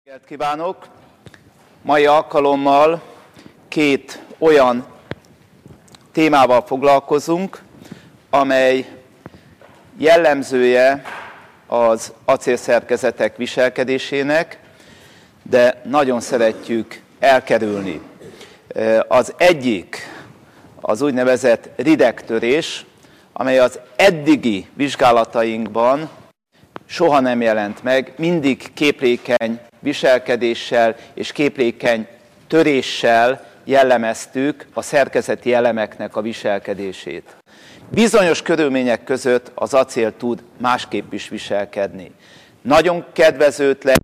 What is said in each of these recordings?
Reggelt kívánok! Mai alkalommal két olyan témával foglalkozunk, amely jellemzője az acélszerkezetek viselkedésének, de nagyon szeretjük elkerülni. Az egyik az úgynevezett ridegtörés, amely az eddigi vizsgálatainkban soha nem jelent meg, mindig képlékeny viselkedéssel és képlékeny töréssel jellemeztük a szerkezeti elemeknek a viselkedését. Bizonyos körülmények között az acél tud másképp is viselkedni. Nagyon kedvezőtlen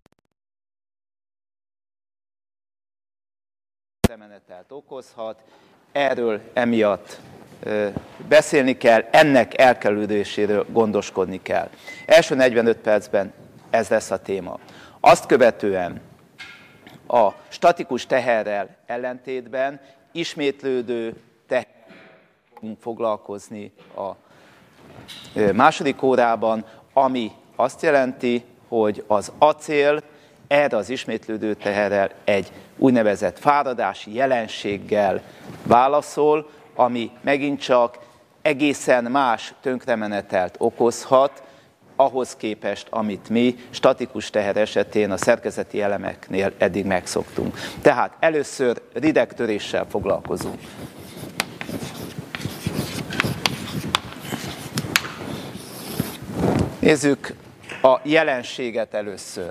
menetelt okozhat, erről emiatt beszélni kell, ennek elkerüléséről gondoskodni kell. Első 45 percben ez lesz a téma. Azt követően a statikus teherrel ellentétben ismétlődő teherrel fogunk foglalkozni a második órában, ami azt jelenti, hogy az acél erre az ismétlődő teherrel egy úgynevezett fáradási jelenséggel válaszol, ami megint csak egészen más tönkremenetelt okozhat, ahhoz képest, amit mi statikus teher esetén a szerkezeti elemeknél eddig megszoktunk. Tehát először ridegtöréssel foglalkozunk. Nézzük a jelenséget először.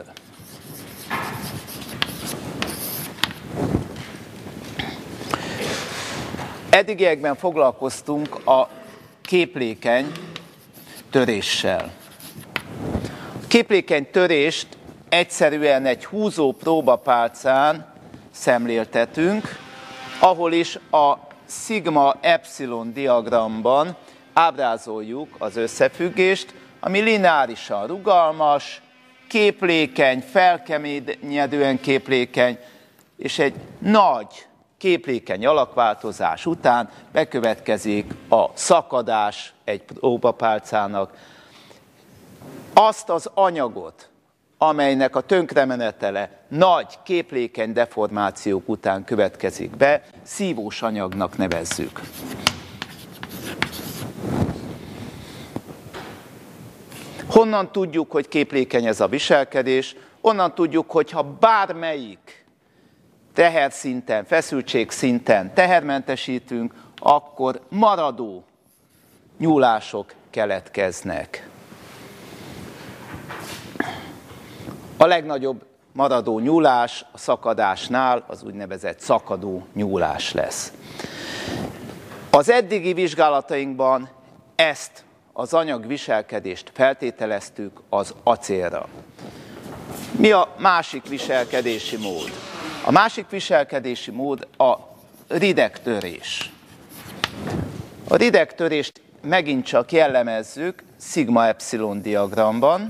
Eddigiekben foglalkoztunk a képlékeny töréssel. A képlékeny törést egyszerűen egy húzó próbapálcán szemléltetünk, ahol is a szigma-epszilon diagramban ábrázoljuk az összefüggést, ami lineárisan rugalmas, képlékeny, felkeményedően képlékeny, és egy nagy képlékeny alakváltozás után bekövetkezik a szakadás egy próbapálcának. Azt az anyagot, amelynek a tönkremenetele nagy képlékeny deformációk után következik be, szívós anyagnak nevezzük. Honnan tudjuk, hogy képlékeny ez a viselkedés? Onnan tudjuk, hogyha bármelyik teherszinten, feszültségszinten tehermentesítünk, akkor maradó nyúlások keletkeznek. A legnagyobb maradó nyúlás a szakadásnál az úgynevezett szakadó nyúlás lesz. Az eddigi vizsgálatainkban ezt az anyagviselkedést feltételeztük az acélra. Mi a másik viselkedési mód? A másik viselkedési mód a ridegtörés. A ridegtörést megint csak jellemezzük szigma-epszilon diagramban.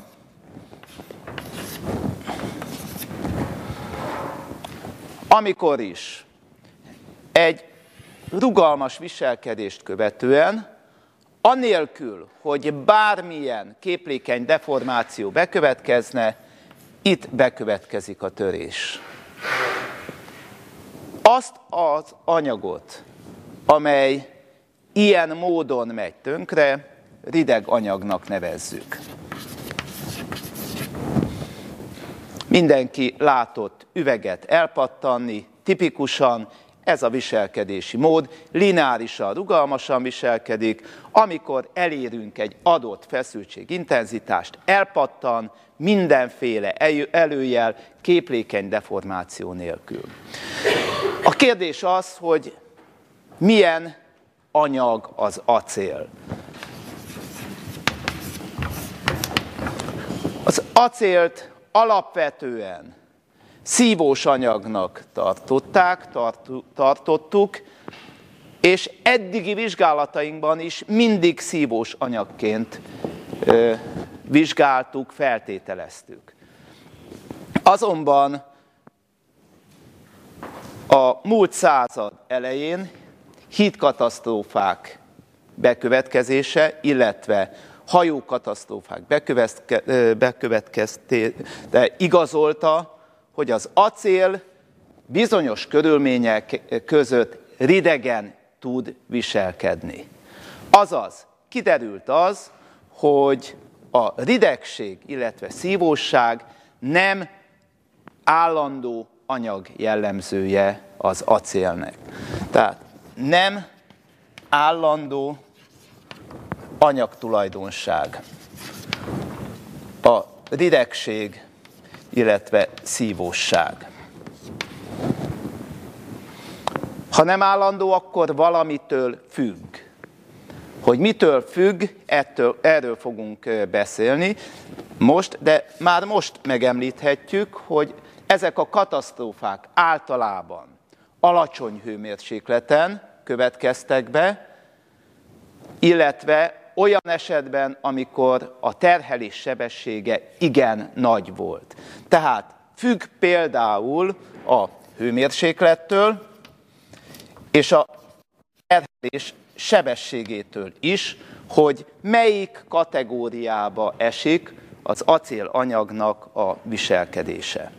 Amikor is egy rugalmas viselkedést követően, anélkül, hogy bármilyen képlékeny deformáció bekövetkezne, itt bekövetkezik a törés. Azt az anyagot, amely ilyen módon megy tönkre, rideg anyagnak nevezzük. Mindenki látott üveget elpattanni, tipikusan ez a viselkedési mód, lineárisan, rugalmasan viselkedik, amikor elérünk egy adott feszültségintenzitást, elpattan, mindenféle előjel, képlékeny deformáció nélkül. A kérdés az, hogy milyen anyag az acél. Az acélt alapvetően szívós anyagnak tartottuk, és eddigi vizsgálatainkban is mindig szívós anyagként vizsgáltuk, feltételeztük. Azonban a múlt század elején hídkatasztrófák bekövetkezése, illetve hajókatasztrófák bekövetkezte igazolta, hogy az acél bizonyos körülmények között ridegen tud viselkedni. Azaz, kiderült az, hogy a ridegség, illetve szívóság nem állandó anyag jellemzője az acélnek. Tehát nem állandó anyagtulajdonság a ridegség, illetve szívóság. Ha nem állandó, akkor valamitől függ. Hogy mitől függ, erről fogunk beszélni most, de már most megemlíthetjük, hogy ezek a katasztrófák általában alacsony hőmérsékleten következtek be, illetve olyan esetben, amikor a terhelés sebessége igen nagy volt. Tehát függ például a hőmérséklettől és a terhelés sebességétől is, hogy melyik kategóriába esik az acélanyagnak a viselkedése.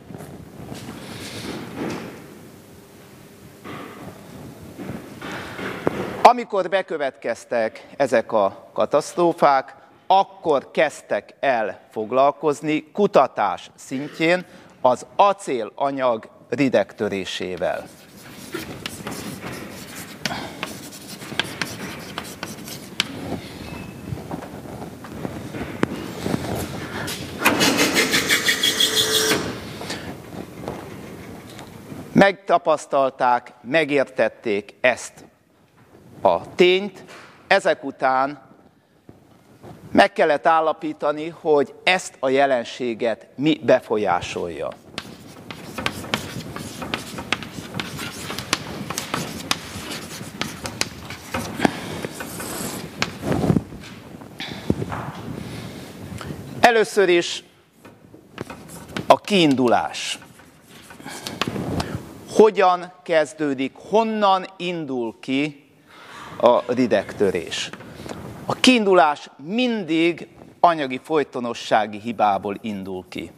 Amikor bekövetkeztek ezek a katasztrófák, akkor kezdtek el foglalkozni kutatás szintjén az acélanyag ridegtörésével. Megtapasztalták, megértették ezt a tényt, ezek után meg kellett állapítani, hogy ezt a jelenséget mi befolyásolja. Először is a kiindulás. Hogyan kezdődik, honnan indul ki a ridegtörés? A kiindulás mindig anyagi folytonossági hibából indul ki.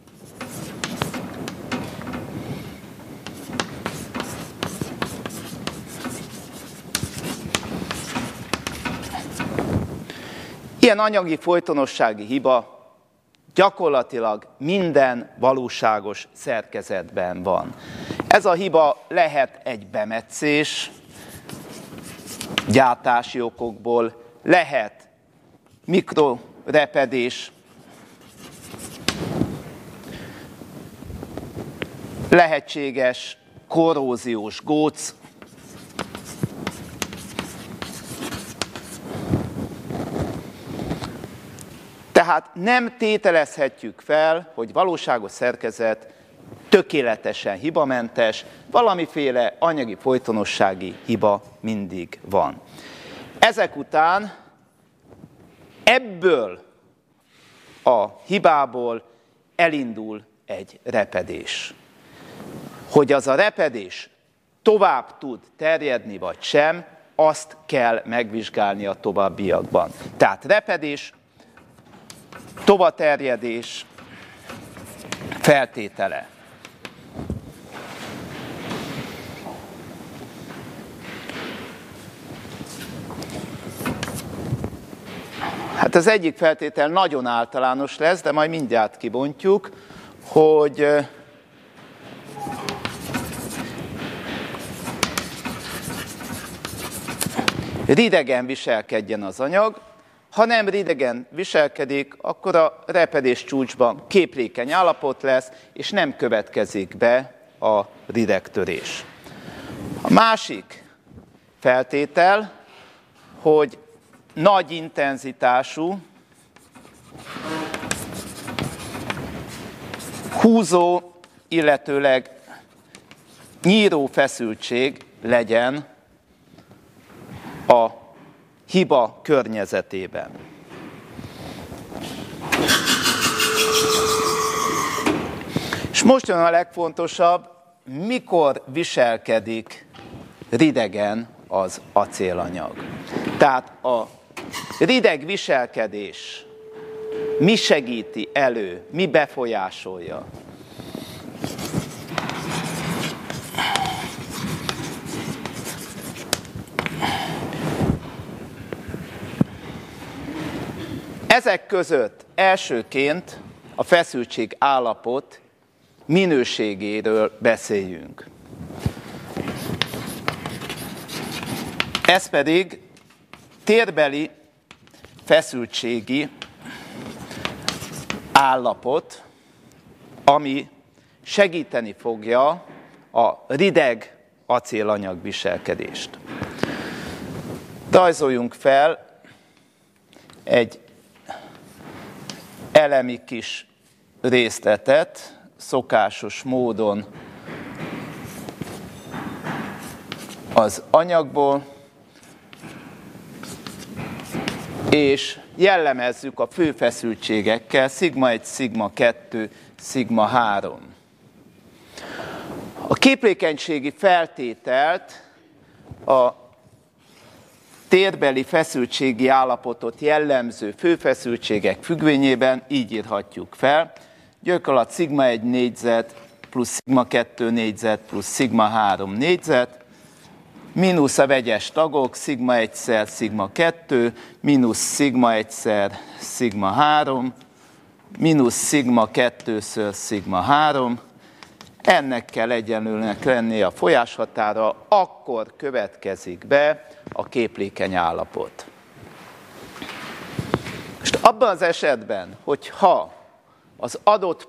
Ilyen anyagi folytonossági hiba gyakorlatilag minden valóságos szerkezetben van. Ez a hiba lehet egy bemetszés, gyártási okokból, lehet mikrorepedés, lehetséges korróziós góc, tehát nem tételezhetjük fel, hogy valóságos szerkezet tökéletesen hibamentes, valamiféle anyagi folytonossági hiba mindig van. Ezek után ebből a hibából elindul egy repedés. Hogy az a repedés tovább tud terjedni vagy sem, azt kell megvizsgálni a továbbiakban. Tehát repedés, tovaterjedés feltétele. Hát az egyik feltétel nagyon általános lesz, de majd mindjárt kibontjuk, hogy ridegen viselkedjen az anyag. Ha nem ridegen viselkedik, akkor a repedés csúcsban képlékeny állapot lesz, és nem következik be a ridegtörés. A másik feltétel, hogy nagy intenzitású, húzó, illetőleg nyíró feszültség legyen a hiba környezetében. És most jön a legfontosabb, mikor viselkedik ridegen az acélanyag. Tehát a rideg viselkedés mi segíti elő, mi befolyásolja? Ezek között elsőként a feszültség állapot minőségéről beszéljünk. Ez pedig térbeli feszültségi állapot, ami segíteni fogja a rideg acélanyag viselkedést. Rajzoljunk fel egy elemi kis részletet, szokásos módon az anyagból, és jellemezzük a fő feszültségekkel, szigma 1, szigma 2, szigma 3. A képlékenységi feltételt a térbeli feszültségi állapotot jellemző főfeszültségek függvényében így írhatjuk fel. Gyök alatt szigma 1 négyzet plusz szigma 2 négyzet plusz szigma 3 négyzet, mínusz a vegyes tagok, szigma 1-szer szigma 2, mínusz szigma 1-szer szigma 3, mínusz szigma 2-ször szigma 3. Ennek kell egyenlőnek lennie a folyáshatára, akkor következik be a képlékeny állapot. Most abban az esetben, hogyha az adott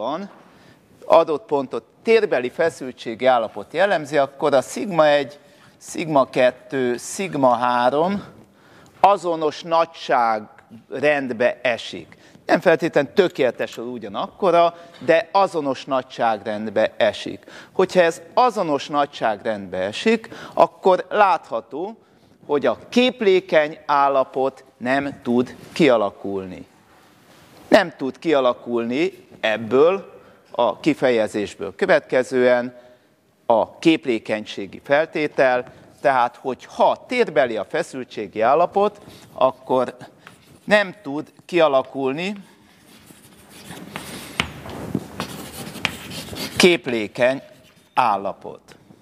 pontot térbeli feszültségi állapot jellemzi, akkor a szigma 1, szigma 2, szigma 3 azonos nagyságrendbe esik. Nem feltétlenül tökéletesen ugyanakkora, de azonos nagyságrendbe esik. Hogyha ez azonos nagyságrendbe esik, akkor látható, hogy a képlékeny állapot nem tud kialakulni. Nem tud kialakulni ebből a kifejezésből következően a képlékenységi feltétel, tehát hogyha térbeli a feszültségi állapot, akkor nem tud kialakulni képlékeny állapot.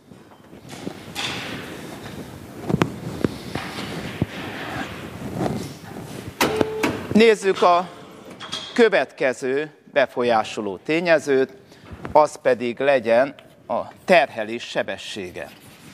Nézzük a következő befolyásoló tényezőt, az pedig legyen a terhelés sebessége.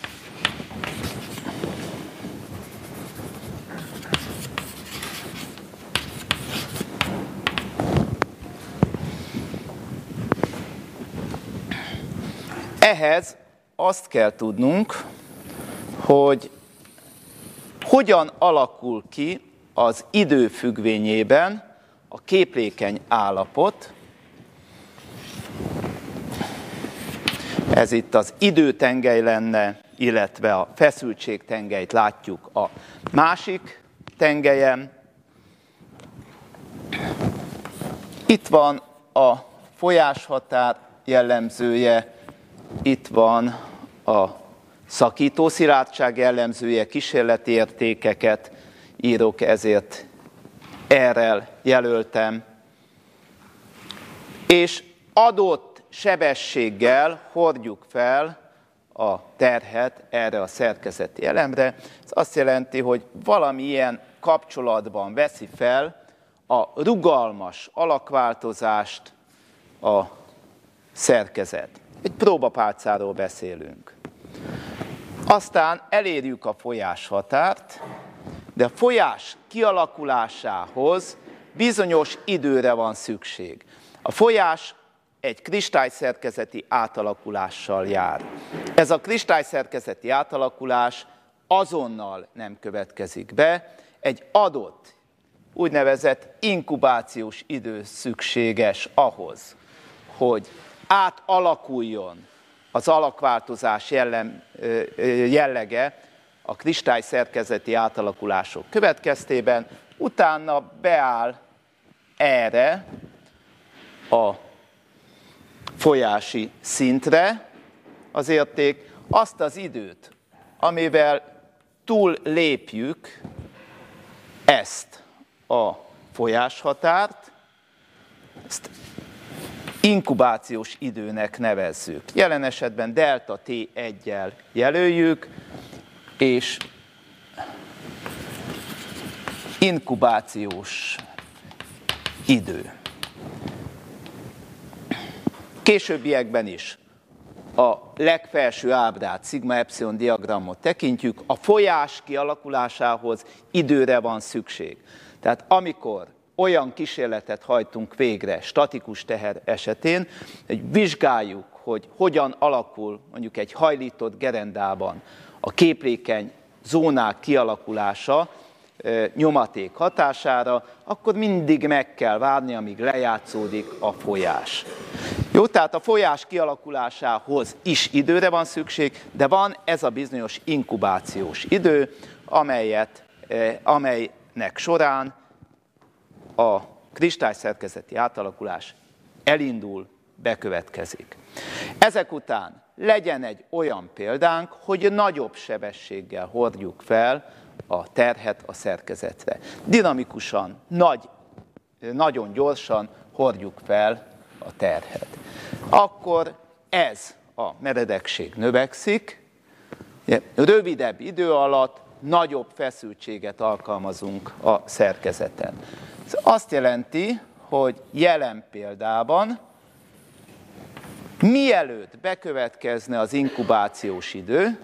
Ehhez azt kell tudnunk, hogy hogyan alakul ki az idő függvényében a képlékeny állapot. Ez itt az időtengely lenne, illetve a feszültségtengelyt látjuk a másik tengelyen. Itt van a folyáshatár jellemzője, itt van a szakító szilárdság jellemzője, kísérleti értékeket írok, ezért R-rel jelöltem. És adott sebességgel hordjuk fel a terhet erre a szerkezeti elemre. Ez azt jelenti, hogy valamilyen kapcsolatban veszi fel a rugalmas alakváltozást a szerkezet. Egy próbapálcáról beszélünk. Aztán elérjük a folyáshatárt, de a folyás kialakulásához bizonyos időre van szükség. A folyás egy kristályszerkezeti átalakulással jár. Ez a kristályszerkezeti átalakulás azonnal nem következik be, egy adott úgynevezett inkubációs idő szükséges ahhoz, hogy átalakuljon az alakváltozás jellege a kristályszerkezeti átalakulások következtében, utána beáll erre a folyási szintre az érték, azt az időt, amivel túl lépjük ezt a folyáshatárt, ezt inkubációs időnek nevezzük. Jelen esetben delta T1-jel jelöljük, és inkubációs idő. Későbbiekben is a legfelső ábrát, szigma-epszilon diagramot tekintjük, a folyás kialakulásához időre van szükség. Tehát amikor olyan kísérletet hajtunk végre statikus teher esetén, hogy vizsgáljuk, hogy hogyan alakul mondjuk egy hajlított gerendában a képlékeny zónák kialakulása nyomaték hatására, akkor mindig meg kell várni, amíg lejátszódik a folyás. Jó, tehát a folyás kialakulásához is időre van szükség, de van ez a bizonyos inkubációs idő, amelynek során a kristályszerkezeti átalakulás elindul, bekövetkezik. Ezek után legyen egy olyan példánk, hogy nagyobb sebességgel hordjuk fel a terhet a szerkezetre. Dinamikusan, nagyon gyorsan hordjuk fel a terhet. Akkor ez a meredekség növekszik, rövidebb idő alatt nagyobb feszültséget alkalmazunk a szerkezeten. Ez azt jelenti, hogy jelen példában, mielőtt bekövetkezne az inkubációs idő,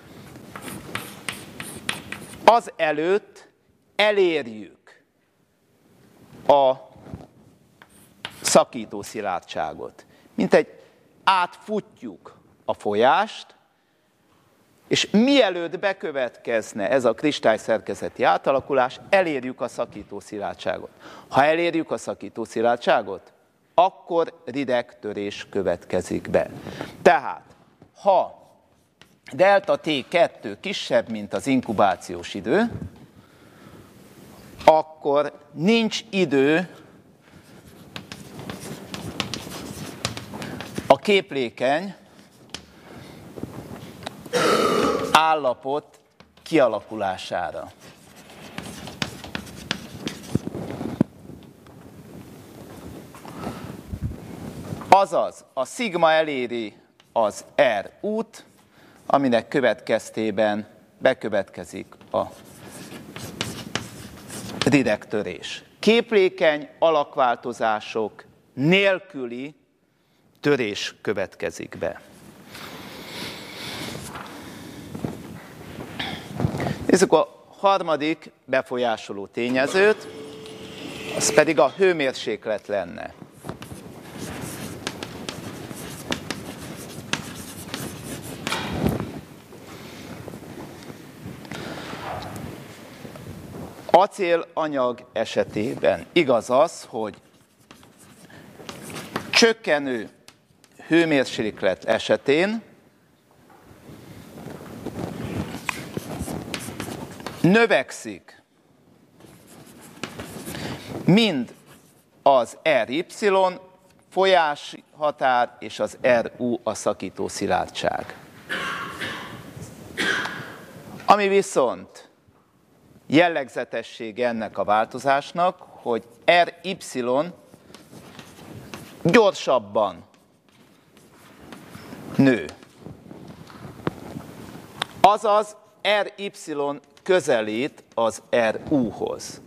az előtt elérjük a szakító szilárdságot. Mintegy átfutjuk a folyást, és mielőtt bekövetkezne ez a kristályszerkezeti átalakulás, elérjük a szakító szilárdságot. Ha elérjük a szakító szilárdságot, akkor rideg törés következik be. Tehát, ha delta T2 kisebb, mint az inkubációs idő, akkor nincs idő a képlékeny állapot kialakulására. Azaz, a szigma eléri az R út, aminek következtében bekövetkezik a rideg törés. Képlékeny alakváltozások nélküli törés következik be. Nézzük a harmadik befolyásoló tényezőt, az pedig a hőmérséklet lenne. Acélanyag esetében igaz az, hogy csökkenő hőmérséklet esetén növekszik mind az RY folyási határ és az RU a szakító szilárdság. Ami viszont jellegzetessége ennek a változásnak, hogy RY gyorsabban nő. Azaz RY közelít az RU-hoz.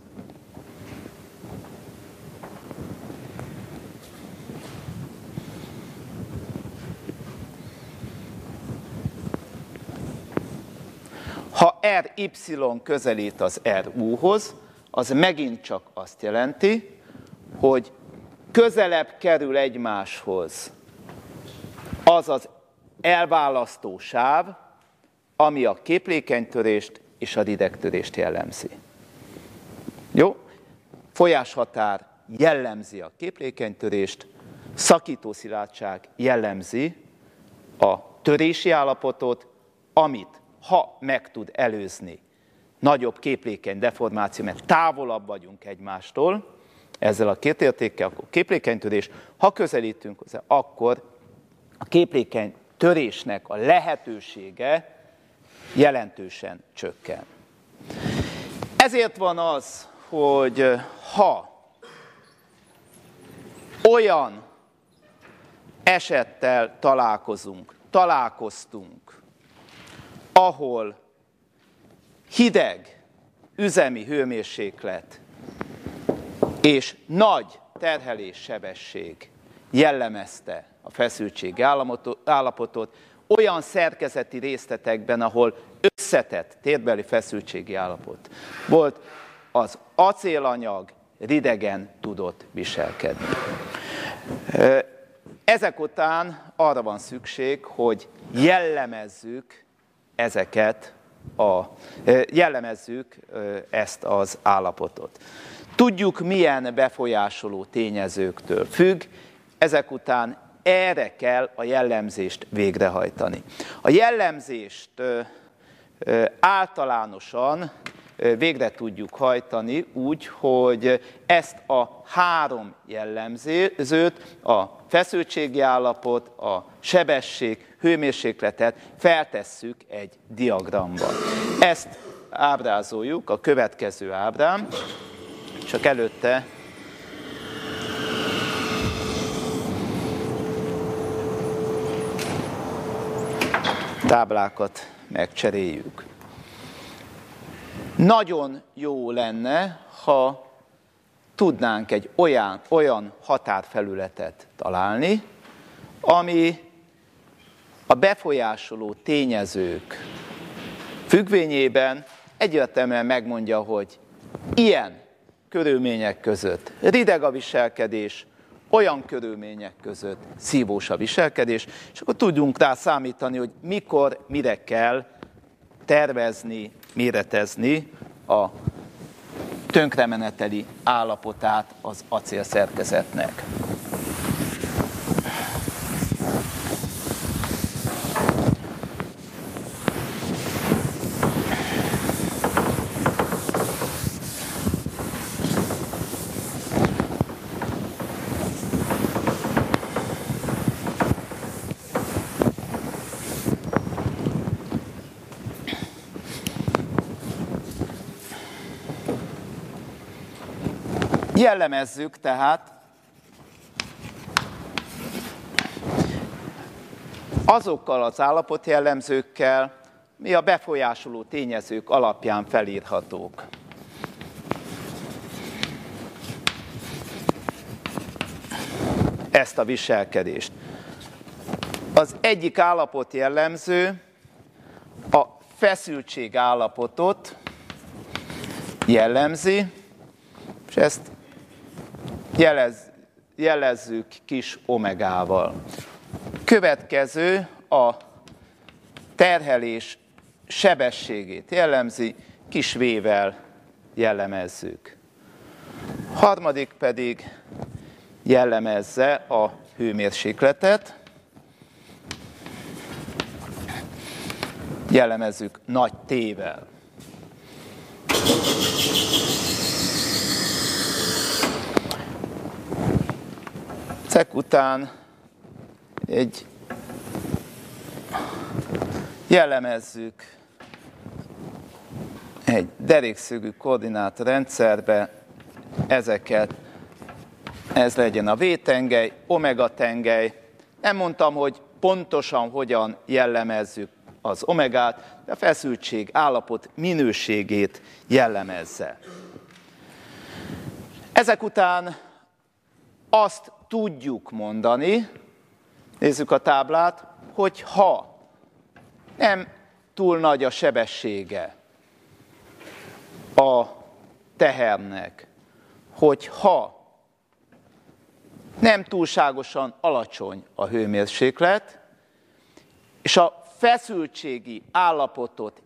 Ha RY közelít az RU-hoz, az megint csak azt jelenti, hogy közelebb kerül egymáshoz az az elválasztó sáv, ami a képlékenytörést és a ridegtörést jellemzi. Jó? Folyáshatár jellemzi a képlékenytörést, szakítószilárdság jellemzi a törési állapotot, amit ha meg tud előzni nagyobb képlékeny deformáció, mert távolabb vagyunk egymástól, ezzel a két értékkel, akkor képlékenytörés, ha közelítünk hozzá, akkor a képlékeny törésnek a lehetősége jelentősen csökken. Ezért van az, hogy ha olyan esettel találkoztunk, ahol hideg üzemi hőmérséklet és nagy terhelés sebesség jellemezte a feszültségi állapotot, olyan szerkezeti részletekben, ahol összetett térbeli feszültségi állapot volt, az acélanyag ridegen tudott viselkedni. Ezek után arra van szükség, hogy jellemezzük ezt az állapotot. Tudjuk, milyen befolyásoló tényezőktől függ, ezek után erre kell a jellemzést végrehajtani. A jellemzést általánosan végre tudjuk hajtani úgy, hogy ezt a három jellemzőt, a feszültségi állapot, a sebesség, hőmérsékletet feltesszük egy diagramba. Ezt ábrázoljuk, a következő ábrán, csak előtte táblákat megcseréljük. Nagyon jó lenne, ha tudnánk egy olyan határfelületet találni, ami a befolyásoló tényezők függvényében egyértelműen megmondja, hogy ilyen körülmények között rideg a viselkedés, olyan körülmények között szívós a viselkedés, és akkor tudjunk rá számítani, hogy mikor, mire kell tervezni, méretezni a tönkremeneteli állapotát az acélszerkezetnek. Jellemezzük tehát azokkal az állapotjellemzőkkel, mi a befolyásoló tényezők alapján felírhatók. Ezt a viselkedést. Az egyik állapotjellemző a feszültség állapotot jellemzi, és ezt jelezzük kis omegával. Következő a terhelés sebességét jellemzi, kis v-vel jellemezzük. Harmadik pedig jellemezze a hőmérsékletet, jellemezzük nagy T-vel. Ezek után jellemezzük egy derékszögű koordinátorrendszerbe ezeket, ez legyen a V-tengely, omega-tengely. Nem mondtam, hogy pontosan hogyan jellemezzük az omegát, de a feszültség állapot minőségét jellemezze. Ezek után azt tudjuk mondani, nézzük a táblát, hogy ha nem túl nagy a sebessége a tehernek, hogy ha nem túlságosan alacsony a hőmérséklet, és a feszültségi állapotot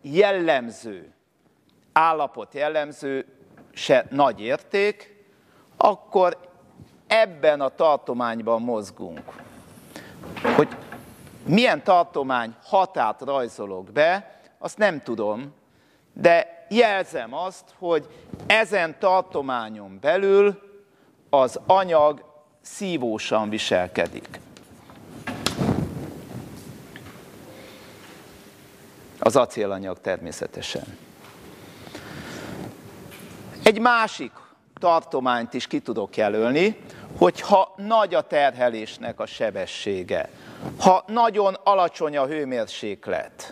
jellemző se nagy érték, akkor ebben a tartományban mozgunk. Hogy milyen tartomány határt rajzolok be, azt nem tudom, de jelzem azt, hogy ezen tartományon belül az anyag szívósan viselkedik. Az acélanyag természetesen. Egy másik tartományt is ki tudok jelölni, hogy ha nagy a terhelésnek a sebessége, ha nagyon alacsony a hőmérséklet,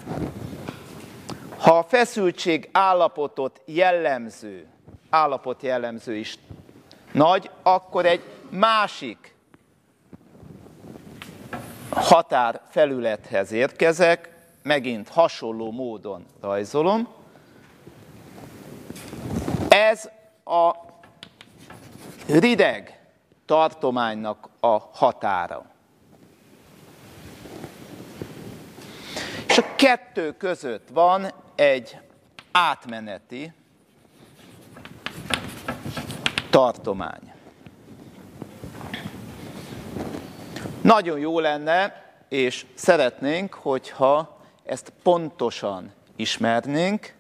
ha a feszültség állapotjellemző is nagy, akkor egy másik határfelülethez érkezek, megint hasonló módon rajzolom. Ez a rideg tartománynak a határa. És a kettő között van egy átmeneti tartomány. Nagyon jó lenne, és szeretnénk, hogyha ezt pontosan ismernénk,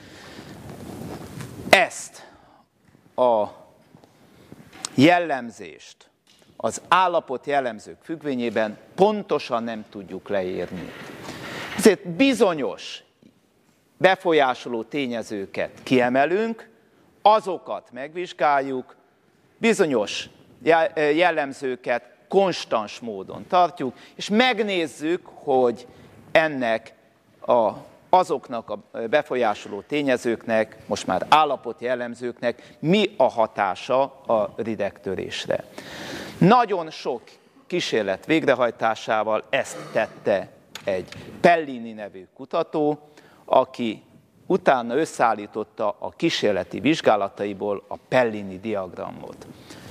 ezt a jellemzést az állapot jellemzők függvényében pontosan nem tudjuk leírni. Ezért bizonyos befolyásoló tényezőket kiemelünk, azokat megvizsgáljuk, bizonyos jellemzőket konstans módon tartjuk, és megnézzük, hogy ennek azoknak a befolyásoló tényezőknek, most már állapotjellemzőknek mi a hatása a ridegtörésre. Nagyon sok kísérlet végrehajtásával ezt tette egy Pellini nevű kutató, aki utána összeállította a kísérleti vizsgálataiból a Pellini diagramot.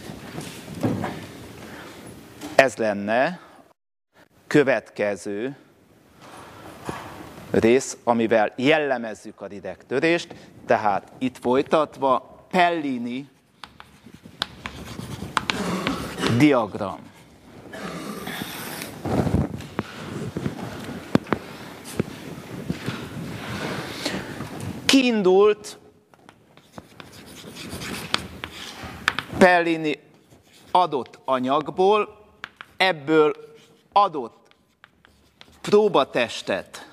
Ez lenne a következő rész, amivel jellemezzük a ridegtörést, tehát itt folytatva Pellini diagram. Kiindult Pellini adott anyagból, ebből adott próbatestet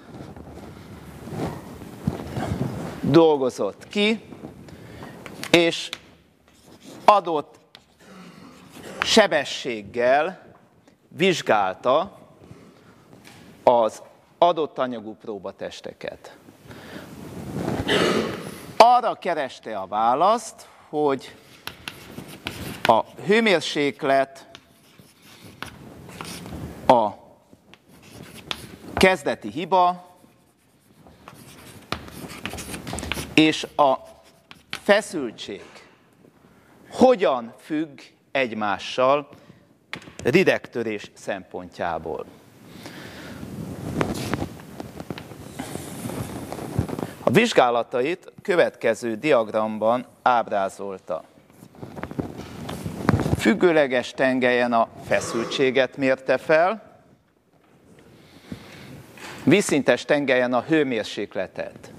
dolgozott ki, és adott sebességgel vizsgálta az adott anyagú próbatesteket. Arra kereste a választ, hogy a hőmérséklet a kezdeti hiba, és a feszültség hogyan függ egymással ridegtörés szempontjából. A vizsgálatait következő diagramban ábrázolta. Függőleges tengelyen a feszültséget mérte fel, vízszintes tengelyen a hőmérsékletet.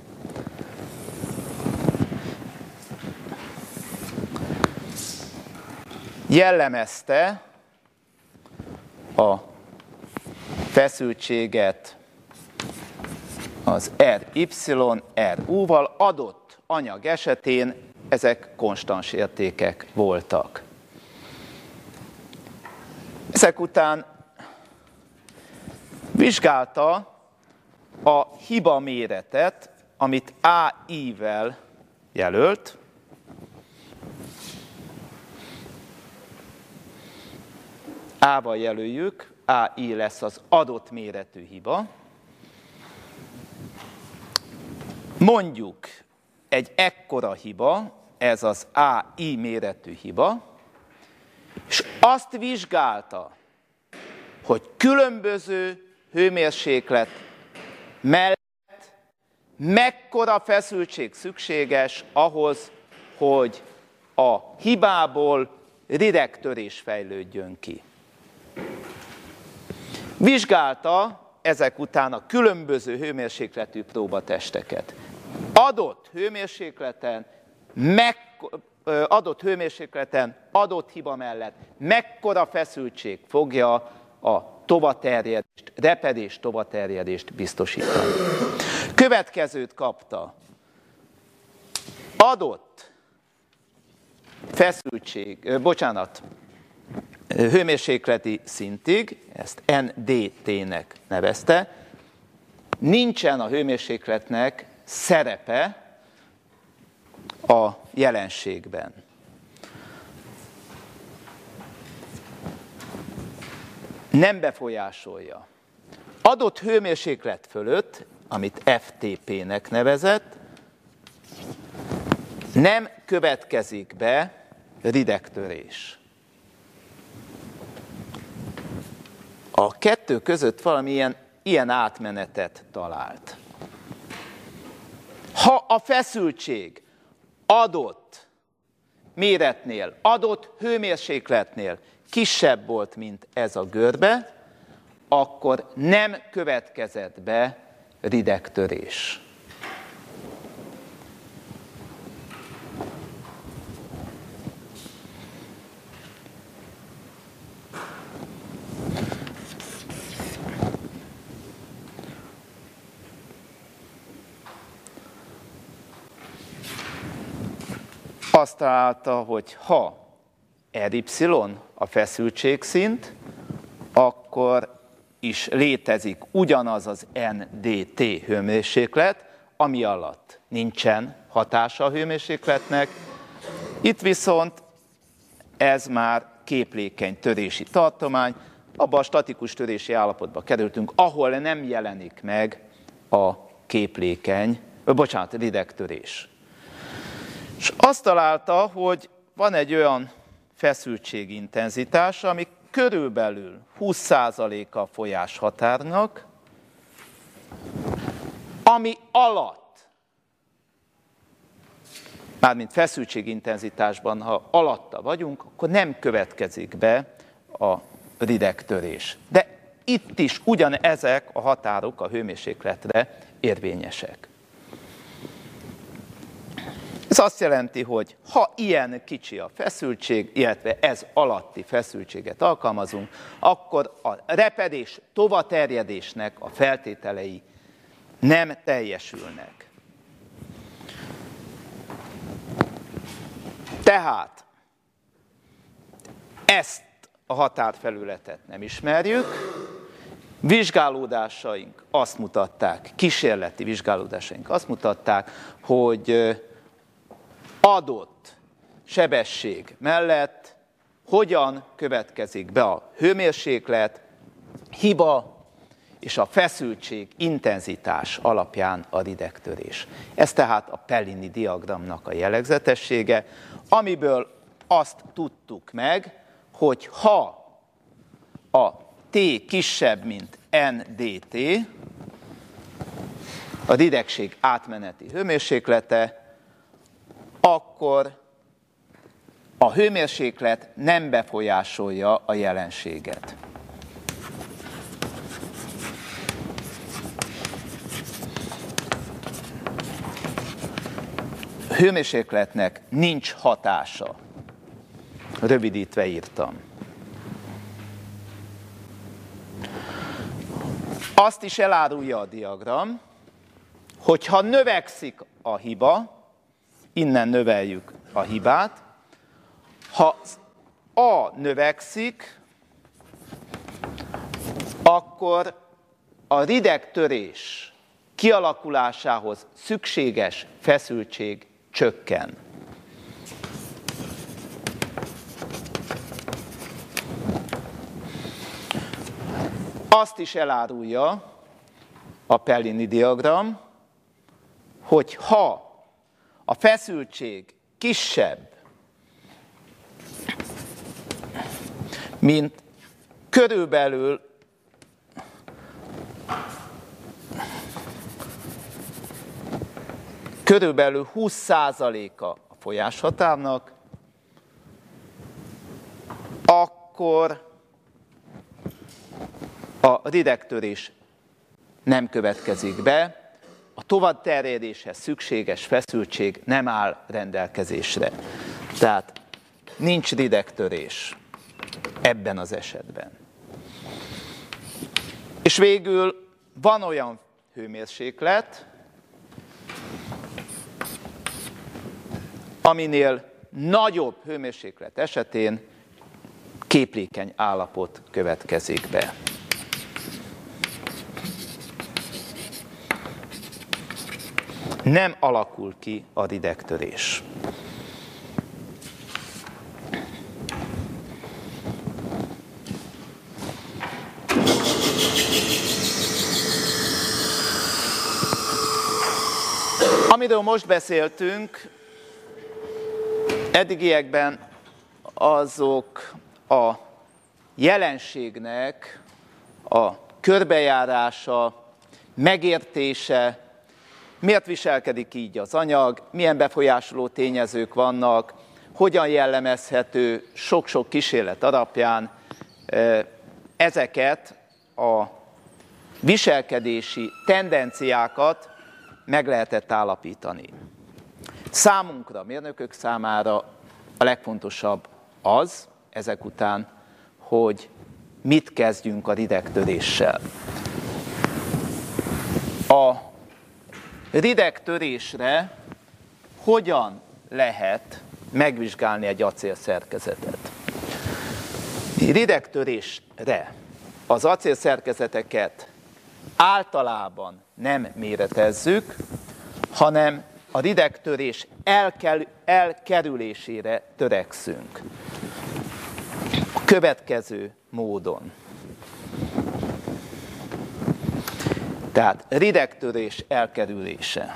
Jellemezte a feszültséget az RY, RU-val, adott anyag esetén ezek konstans értékek voltak. Ezek után vizsgálta a hiba méretet, amit AI-vel jelölt. A-val jelöljük, AI lesz az adott méretű hiba. Mondjuk egy ekkora hiba, ez az AI méretű hiba, és azt vizsgálta, hogy különböző hőmérséklet mellett mekkora feszültség szükséges ahhoz, hogy a hibából ridegtörés fejlődjön ki. Vizsgálta ezek után a különböző hőmérsékletű próbatesteket. Adott hőmérsékleten, adott hiba mellett mekkora feszültség fogja a tovaterjedést, repedés tovaterjedést biztosítani. Következőt kapta. Adott hőmérsékleti szintig, ezt NDT-nek nevezte, nincsen a hőmérsékletnek szerepe a jelenségben. nem befolyásolja. Adott hőmérséklet fölött, amit FTP-nek nevezett, nem következik be ridegtörés. A kettő között valamilyen ilyen átmenetet talált. Ha a feszültség adott méretnél, adott hőmérsékletnél kisebb volt, mint ez a görbe, akkor nem következett be ridegtörés. Azt találta, hogy ha RY a feszültségszint, akkor is létezik ugyanaz az NDT hőmérséklet, ami alatt nincsen hatása a hőmérsékletnek. Itt viszont ez már képlékeny törési tartomány, abban a statikus törési állapotba kerültünk, ahol nem jelenik meg a ridegtörés. És azt találta, hogy van egy olyan feszültségintenzitás, ami körülbelül 20%-a a folyás határnak, ami alatt, mármint feszültségintenzitásban, ha alatta vagyunk, akkor nem következik be a ridegtörés. De itt is ugyanezek a határok a hőmérsékletre érvényesek. Ez azt jelenti, hogy ha ilyen kicsi a feszültség, illetve ez alatti feszültséget alkalmazunk, akkor a repedés tovaterjedésnek a feltételei nem teljesülnek. Tehát ezt a határfelületet nem ismerjük, vizsgálódásaink azt mutatták, kísérleti vizsgálódásaink azt mutatták, hogy adott sebesség mellett hogyan következik be a hőmérséklet, hiba és a feszültség intenzitás alapján a ridegtörés. Ez tehát a Pellini diagramnak a jellegzetessége, amiből azt tudtuk meg, hogy ha a T kisebb, mint NDT, a ridegség átmeneti hőmérséklete, akkor a hőmérséklet nem befolyásolja a jelenséget. A hőmérsékletnek nincs hatása. Rövidítve írtam. Azt is elárulja a diagram, hogy ha növekszik a hiba, innen növeljük a hibát. Ha A növekszik, akkor a ridegtörés kialakulásához szükséges feszültség csökken. Azt is elárulja a Pellini diagram, hogy ha a feszültség kisebb, mint körülbelül körülbelül 20%-a a folyáshatárnak, akkor a ridegtörés nem következik be, a továbbterjedéshez szükséges feszültség nem áll rendelkezésre. Tehát nincs ridegtörés ebben az esetben. És végül van olyan hőmérséklet, aminél nagyobb hőmérséklet esetén képlékeny állapot következik be. Nem alakul ki a ridegtörés. Amiről most beszéltünk, eddigiekben azok a jelenségnek a körbejárása, megértése, miért viselkedik így az anyag, milyen befolyásoló tényezők vannak, hogyan jellemezhető sok-sok kísérlet alapján, ezeket a viselkedési tendenciákat meg lehetett állapítani. Számunkra, mérnökök számára a legfontosabb az, ezek után, hogy mit kezdjünk a ridegtöréssel. A ridegtörésre hogyan lehet megvizsgálni egy acélszerkezetet? Ridegtörésre az acélszerkezeteket általában nem méretezzük, hanem a ridegtörés elkerülésére törekszünk. A következő módon. Tehát ridegtörés elkerülése.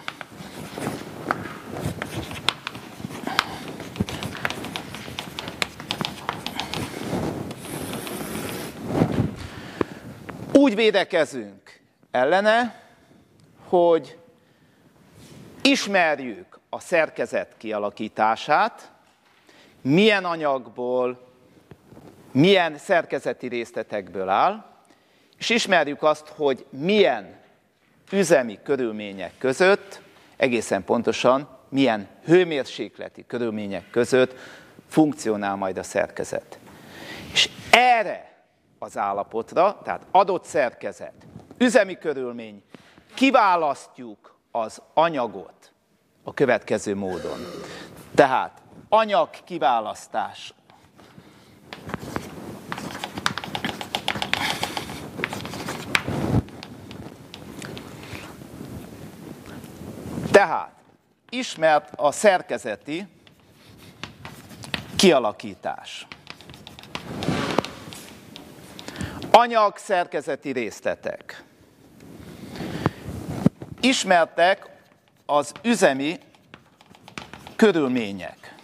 Úgy védekezünk ellene, hogy ismerjük a szerkezet kialakítását, milyen anyagból, milyen szerkezeti részletekből áll, és ismerjük azt, hogy milyen üzemi körülmények között, egészen pontosan milyen hőmérsékleti körülmények között funkcionál majd a szerkezet. És erre az állapotra, tehát adott szerkezet, üzemi körülmény, kiválasztjuk az anyagot a következő módon. Tehát anyag kiválasztás. Tehát ismert a szerkezeti kialakítás. Anyag szerkezeti részletek. Ismertek az üzemi körülmények.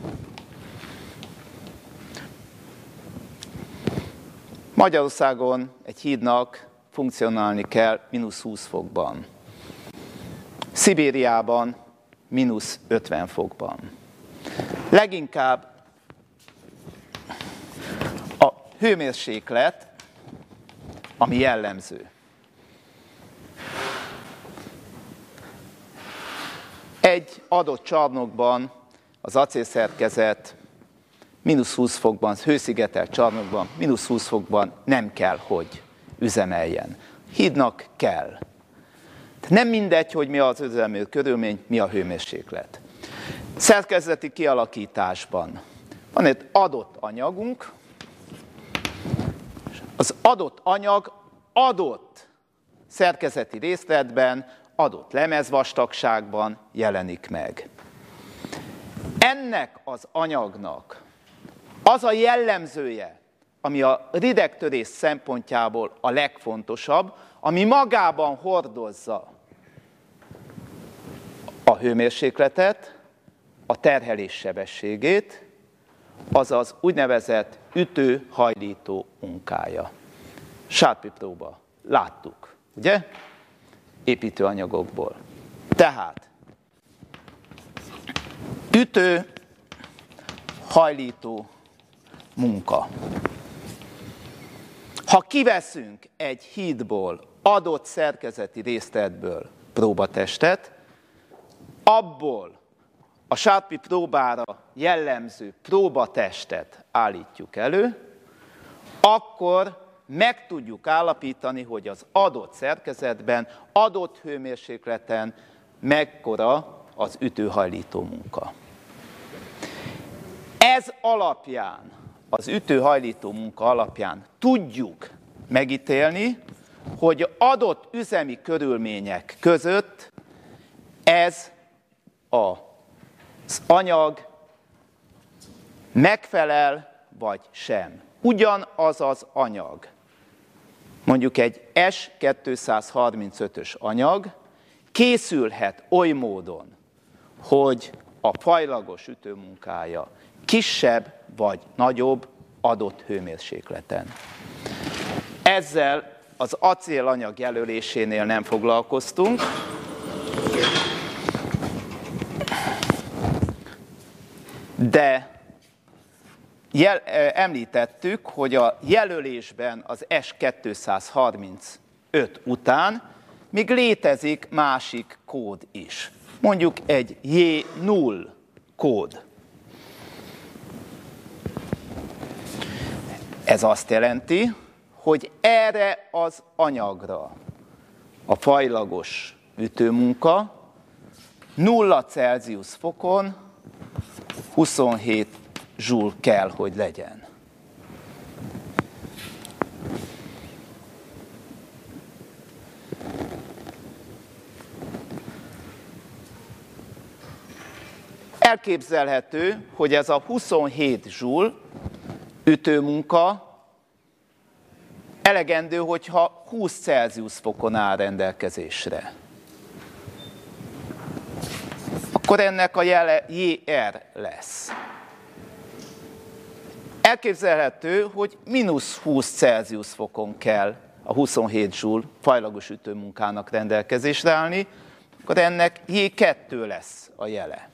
Magyarországon egy hídnak funkcionálni kell -20 fokban. Szibériában -50 fokban. Leginkább a hőmérséklet, ami jellemző. Egy adott csarnokban az acélszerkezet -20 fokban, hőszigetelt csarnokban, -20 fokban nem kell, hogy üzemeljen. Hídnak kell. Nem mindegy, hogy mi az üzemi körülmény, mi a hőmérséklet. Szerkezeti kialakításban van egy adott anyagunk, az adott anyag adott szerkezeti részletben, adott lemezvastagságban jelenik meg. Ennek az anyagnak az a jellemzője, ami a ridegtörés szempontjából a legfontosabb, ami magában hordozza a hőmérsékletet, a terhelés sebességét, az az úgynevezett ütő-hajlító munkája. Sárpipróba. Láttuk, ugye? Építőanyagokból. Tehát ütő-hajlító munka. Ha kiveszünk egy hídból, adott szerkezeti részletből próbatestet, abból a sárpi próbára jellemző próbatestet állítjuk elő, akkor meg tudjuk állapítani, hogy az adott szerkezetben, adott hőmérsékleten mekkora az ütőhajlító munka. Ez alapján, az ütőhajlító munka alapján tudjuk megítélni, hogy adott üzemi körülmények között ez az anyag megfelel vagy sem. Ugyanaz az anyag, mondjuk egy S235-ös anyag készülhet oly módon, hogy a fajlagos ütőmunkája kisebb vagy nagyobb adott hőmérsékleten. Ezzel az acélanyag jelölésénél nem foglalkoztunk, de említettük, hogy a jelölésben az S235 után még létezik másik kód is. Mondjuk egy J0 kód. Ez azt jelenti, hogy erre az anyagra a fajlagos ütőmunka 0 Celsius fokon 27 joule kell, hogy legyen. Elképzelhető, hogy ez a 27 joule ütőmunka elegendő, hogyha 20 Celsius fokon áll rendelkezésre. Akkor ennek a jele JR lesz. Elképzelhető, hogy -20 Celsius fokon kell a 27 joule fajlagos ütőmunkának rendelkezésre állni, akkor ennek J2 lesz a jele.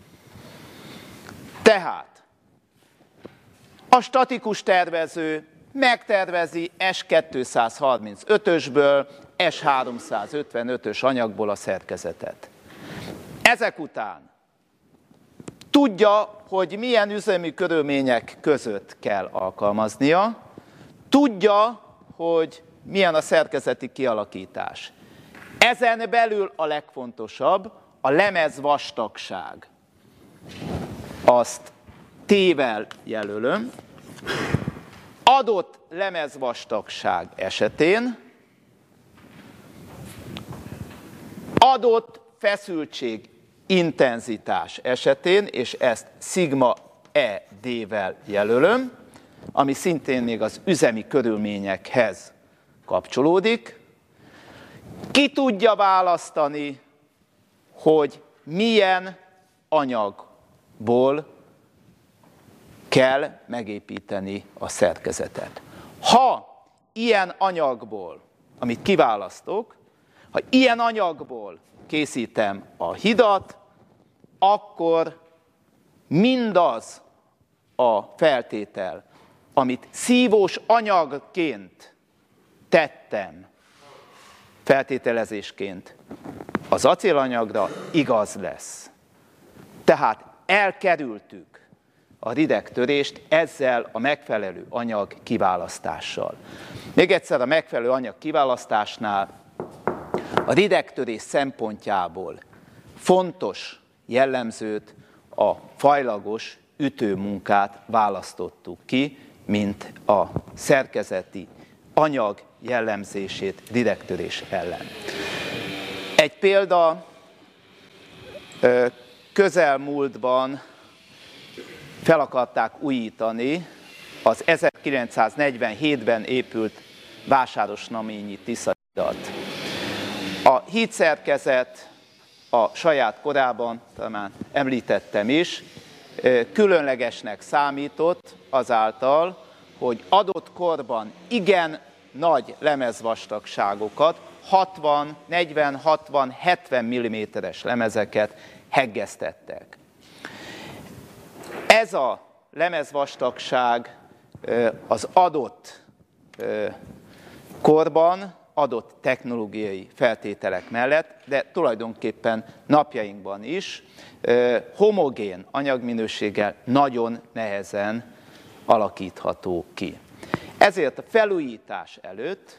Tehát a statikus tervező megtervezi S235-ösből, S355-ös anyagból a szerkezetet. Ezek után tudja, hogy milyen üzemi körülmények között kell alkalmaznia, tudja, hogy milyen a szerkezeti kialakítás. Ezen belül a legfontosabb a lemez vastagság. Azt T-vel jelölöm. Adott lemezvastagság esetén adott feszültség intenzitás esetén, és ezt szigma ED-vel jelölöm, ami szintén még az üzemi körülményekhez kapcsolódik, ki tudja választani, hogy milyen anyagból kell megépíteni a szerkezetet. Ha ilyen anyagból, amit kiválasztok, ha ilyen anyagból készítem a hidat, akkor mindaz a feltétel, amit szívós anyagként tettem, feltételezésként az acélanyagra, igaz lesz. Tehát elkerültük a ridegtörést ezzel a megfelelő anyag kiválasztással. Még egyszer, a megfelelő anyag kiválasztásnál a ridegtörés szempontjából fontos jellemzőt, a fajlagos ütőmunkát választottuk ki, mint a szerkezeti anyag jellemzését ridegtörés ellen. Egy példa, közelmúltban fel akarták újítani az 1947-ben épült Vásárosnaményi Tisza-hidat. A hídszerkezet a saját korában, talán említettem is, különlegesnek számított azáltal, hogy adott korban igen nagy lemezvastagságokat, 60, 40, 60, 70 mm-es lemezeket heggeztettek. Ez a lemezvastagság az adott korban, adott technológiai feltételek mellett, de tulajdonképpen napjainkban is homogén anyagminőséggel nagyon nehezen alakítható ki. Ezért a felújítás előtt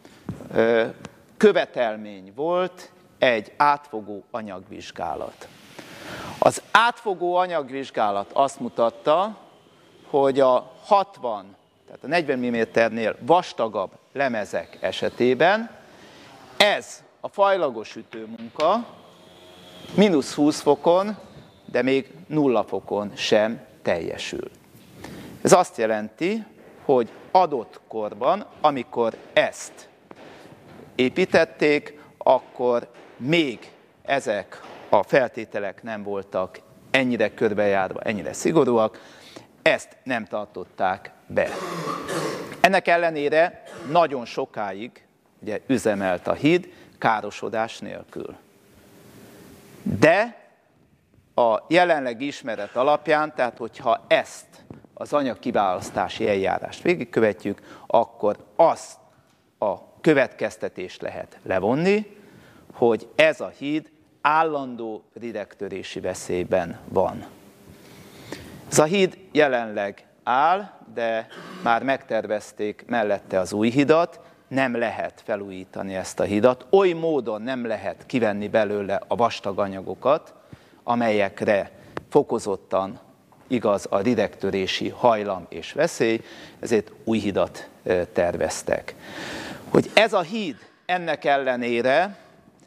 követelmény volt egy átfogó anyagvizsgálat. Az átfogó anyagvizsgálat azt mutatta, hogy a 60, tehát a 40 mm-nél vastagabb lemezek esetében ez a fajlagos ütőmunka -20 fokon, de még 0 fokon sem teljesül. Ez azt jelenti, hogy adott korban, amikor ezt építették, akkor még ezek a feltételek nem voltak ennyire körbejárva, ennyire szigorúak, ezt nem tartották be. Ennek ellenére nagyon sokáig ugye, üzemelt a híd károsodás nélkül. De a jelenlegi ismeret alapján, tehát hogyha ezt az anyagkiválasztási eljárást végigkövetjük, akkor azt a következtetést lehet levonni, hogy ez a híd állandó ridegtörési veszélyben van. Ez a híd jelenleg áll, de már megtervezték mellette az új hidat, nem lehet felújítani ezt a hidat, oly módon nem lehet kivenni belőle a vastag anyagokat, amelyekre fokozottan igaz a ridegtörési hajlam és veszély, ezért új hidat terveztek. Hogy ez a híd ennek ellenére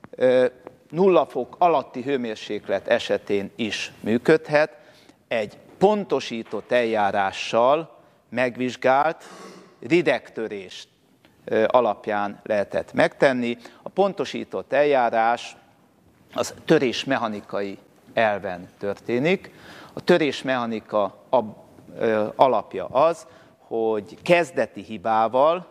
0 fok alatti hőmérséklet esetén is működhet, egy pontosított eljárással megvizsgált ridegtörést alapján lehetett megtenni. A pontosított eljárás az törésmechanikai elven történik. A törésmechanika alapja az, hogy kezdeti hibával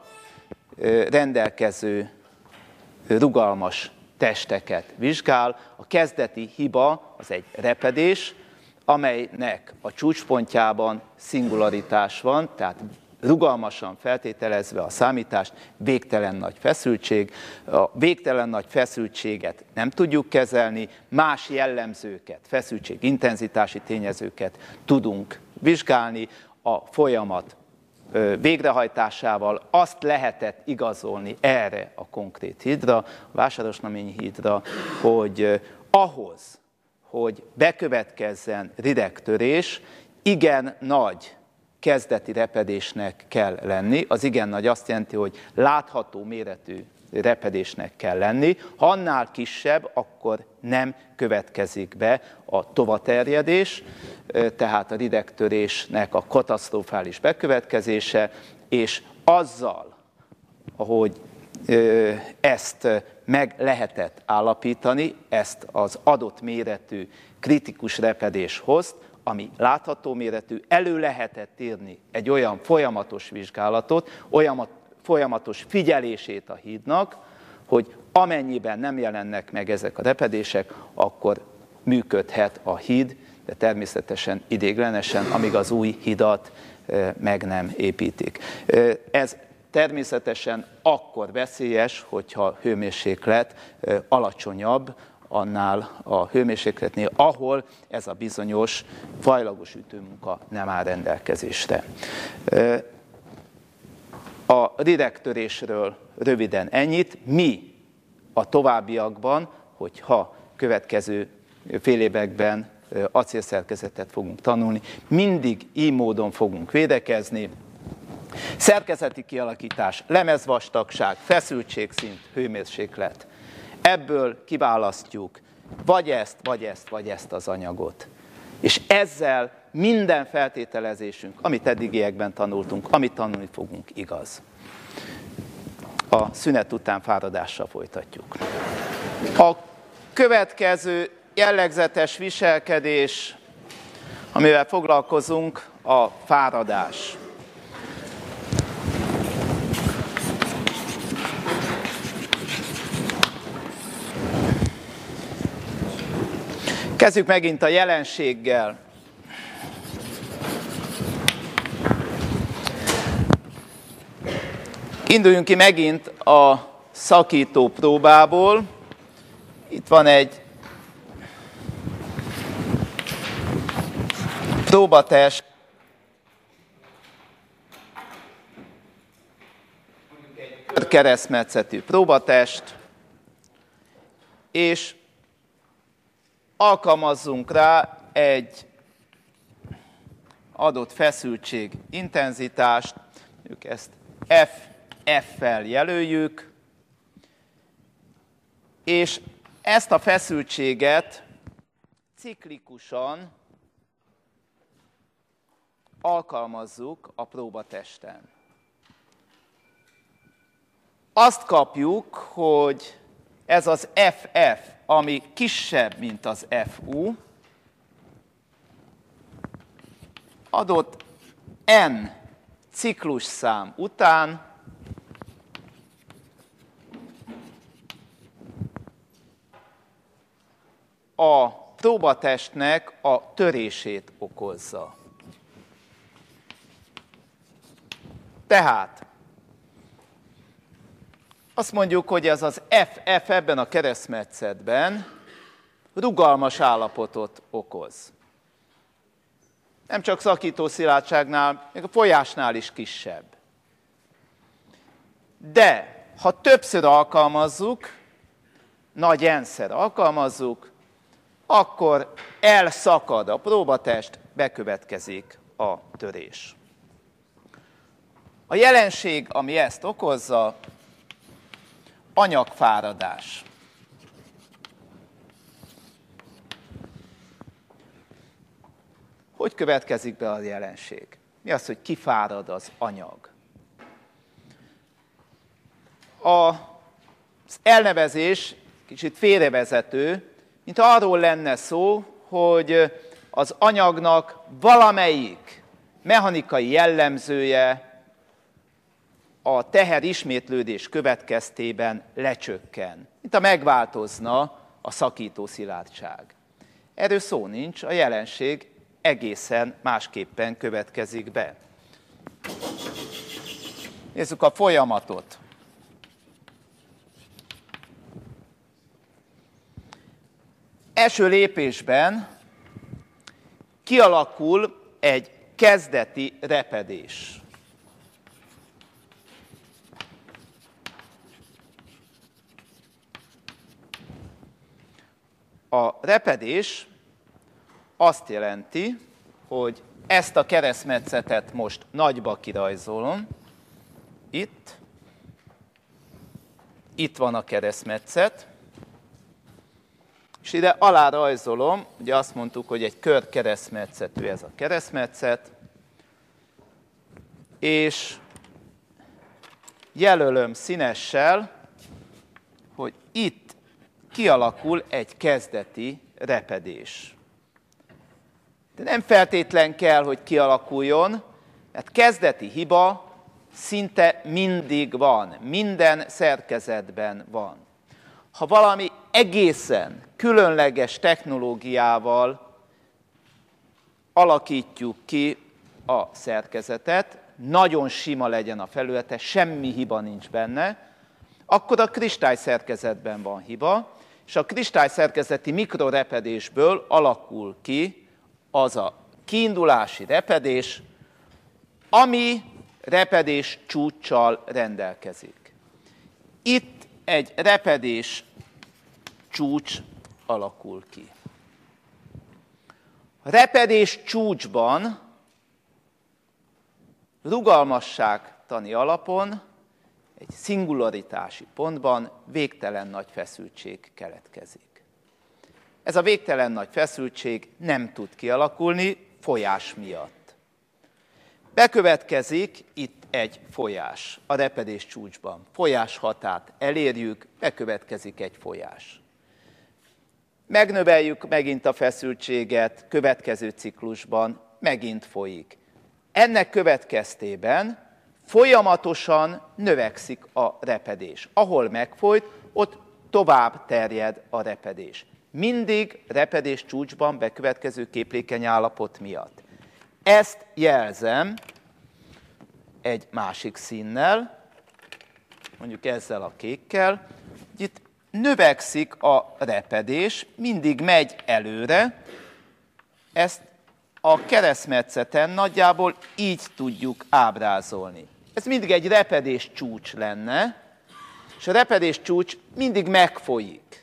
rendelkező rugalmas testeket vizsgál. A kezdeti hiba az egy repedés, amelynek a csúcspontjában szingularitás van, tehát rugalmasan feltételezve a számítást, végtelen nagy feszültség. A végtelen nagy feszültséget nem tudjuk kezelni, más jellemzőket, feszültség, intenzitási tényezőket tudunk vizsgálni. A folyamat végrehajtásával azt lehetett igazolni erre a konkrét hídra, a Vásárosnaményi hídra, hogy ahhoz, hogy bekövetkezzen ridegtörés, igen nagy kezdeti repedésnek kell lenni. Az igen nagy azt jelenti, hogy látható méretű repedésnek kell lenni. Ha annál kisebb, akkor nem következik be a tovaterjedés, tehát a ridegtörésnek a katasztrofális bekövetkezése, és azzal, ahogy ezt meg lehetett állapítani, ezt az adott méretű kritikus repedéshoz, ami látható méretű, elő lehetett írni egy olyan folyamatos vizsgálatot, olyan folyamatos figyelését a hídnak, hogy amennyiben nem jelennek meg ezek a repedések, akkor működhet a híd, de természetesen ideiglenesen, amíg az új hidat meg nem építik. Ez természetesen akkor veszélyes, hogyha a hőmérséklet alacsonyabb annál a hőmérsékletnél, ahol ez a bizonyos fajlagos ütőmunka nem áll rendelkezésre. A ridegtörésről röviden ennyit. Mi a továbbiakban, hogyha következő fél években acélszerkezetet fogunk tanulni, mindig így módon fogunk védekezni. Szerkezeti kialakítás, lemezvastagság, feszültségszint, hőmérséklet. Ebből kiválasztjuk vagy ezt, vagy ezt, vagy ezt az anyagot. És ezzel minden feltételezésünk, amit eddigiekben tanultunk, amit tanulni fogunk, igaz. A szünet után fáradással folytatjuk. A következő jellegzetes viselkedés, amivel foglalkozunk, a fáradás. Kezdjük megint a jelenséggel. Induljunk ki megint a szakító próbából. Itt van egy próbatest, egy keresztmetszetű próbatest, és alkalmazzunk rá egy adott feszültség intenzitást, ezt F-fel jelöljük, és ezt a feszültséget ciklikusan alkalmazzuk a próbatesten. Azt kapjuk, hogy ez az FF, ami kisebb, mint az FU, adott N ciklusszám után a próbatestnek a törését okozza. Tehát azt mondjuk, hogy ez az FF ebben a keresztmetszetben rugalmas állapotot okoz. Nem csak szakító szilárdságnál, még a folyásnál is kisebb. De ha többször alkalmazzuk, nagy N-szer alkalmazzuk, akkor elszakad a próbatest, bekövetkezik a törés. A jelenség, ami ezt okozza, anyagfáradás. Hogy következik be a jelenség? Mi az, hogy kifárad az anyag? Az elnevezés kicsit félrevezető, mint arról lenne szó, hogy az anyagnak valamelyik mechanikai jellemzője a teher ismétlődés következtében lecsökken, mint a megváltozna a szakító szilárdság. Erről szó nincs, a jelenség egészen másképpen következik be. Nézzük a folyamatot. Első lépésben kialakul egy kezdeti repedés. A repedés azt jelenti, hogy ezt a keresztmetszetet most nagyba kirajzolom. Itt van a keresztmetszet, és ide alá rajzolom, ugye azt mondtuk, hogy egy kör keresztmetszetű ez a keresztmetszet, és jelölöm színessel, hogy itt kialakul egy kezdeti repedés. De nem feltétlen kell, hogy kialakuljon, mert kezdeti hiba szinte mindig van, minden szerkezetben van. Ha valami egészen különleges technológiával alakítjuk ki a szerkezetet, nagyon sima legyen a felülete, semmi hiba nincs benne, akkor a kristályszerkezetben van hiba, és a kristályszerkezeti mikrorepedésből alakul ki az a kiindulási repedés, ami repedés csúccsal rendelkezik. Itt egy repedés csúcs alakul ki. A repedés csúcsban rugalmasságtani alapon egy szingularitási pontban végtelen nagy feszültség keletkezik. Ez a végtelen nagy feszültség nem tud kialakulni folyás miatt. Bekövetkezik itt egy folyás a repedés csúcsban. Folyás határt elérjük, bekövetkezik egy folyás. Megnöveljük megint a feszültséget, következő ciklusban megint folyik. Ennek következtében folyamatosan növekszik a repedés. Ahol megfolyt, ott tovább terjed a repedés. Mindig repedés csúcsban bekövetkező képlékeny állapot miatt. Ezt jelzem egy másik színnel, mondjuk ezzel a kékkel. Itt növekszik a repedés, mindig megy előre, ezt a keresztmetszeten nagyjából így tudjuk ábrázolni. Ez mindig egy repedés csúcs lenne, és a repedés csúcs mindig megfolyik.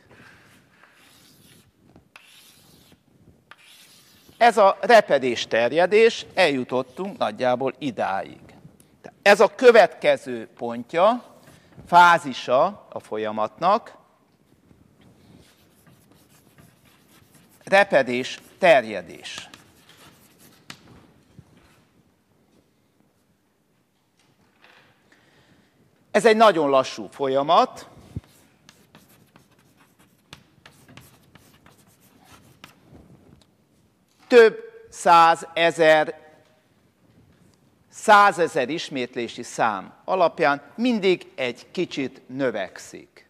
Ez a repedés terjedés, eljutottunk nagyjából idáig. Ez a következő pontja, fázisa a folyamatnak, repedés terjedés. Ez egy nagyon lassú folyamat, több százezer ismétlési szám alapján mindig egy kicsit növekszik.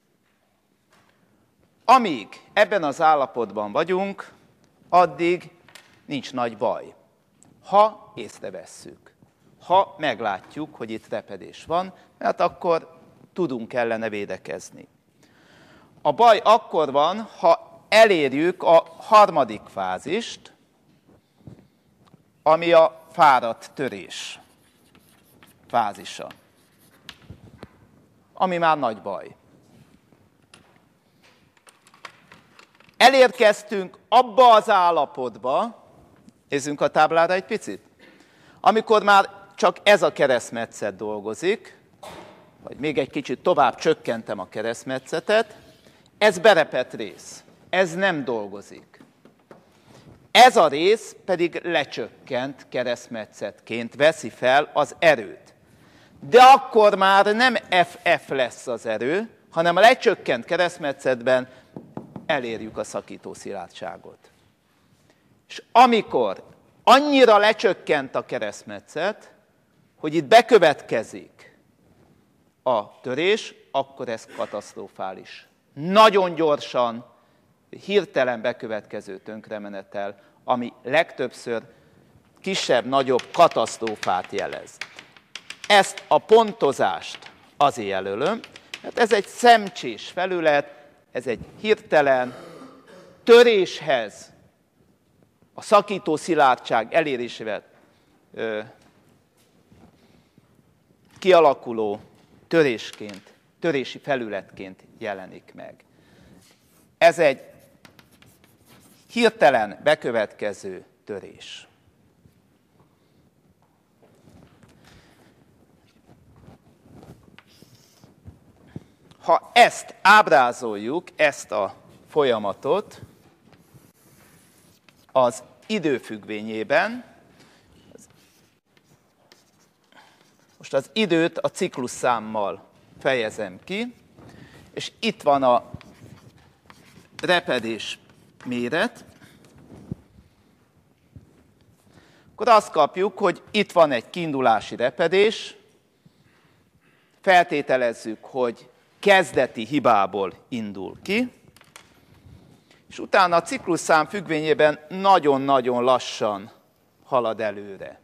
Amíg ebben az állapotban vagyunk, addig nincs nagy baj, ha észrevesszük, ha meglátjuk, hogy itt repedés van, mert akkor tudunk ellene védekezni. A baj akkor van, ha elérjük a harmadik fázist, ami a fáradt törés fázisa, ami már nagy baj. Elérkeztünk abba az állapotba, nézzünk a táblára egy picit, amikor már csak ez a keresztmetszet dolgozik, vagy még egy kicsit tovább csökkentem a keresztmetszetet, ez berepett rész, ez nem dolgozik. Ez a rész pedig lecsökkent keresztmetszetként veszi fel az erőt. De akkor már nem FF lesz az erő, hanem a lecsökkent keresztmetszetben elérjük a szakító szilárdságot. És amikor annyira lecsökkent a keresztmetszet, hogy itt bekövetkezik a törés, akkor ez katasztrofális. Nagyon gyorsan, hirtelen bekövetkező tönkremenetel, ami legtöbbször kisebb-nagyobb katasztrófát jelez. Ezt a pontozást azért jelölöm, mert ez egy szemcsés felület, ez egy hirtelen töréshez, a szakító szilárdság elérésével kialakuló törésként, törési felületként jelenik meg. Ez egy hirtelen bekövetkező törés. Ha ezt ábrázoljuk, ezt a folyamatot az idő függvényében, most az időt a ciklusszámmal fejezem ki, és itt van a repedés méret, akkor azt kapjuk, hogy itt van egy kiindulási repedés, feltételezzük, hogy kezdeti hibából indul ki, és utána a ciklusszám függvényében nagyon-nagyon lassan halad előre.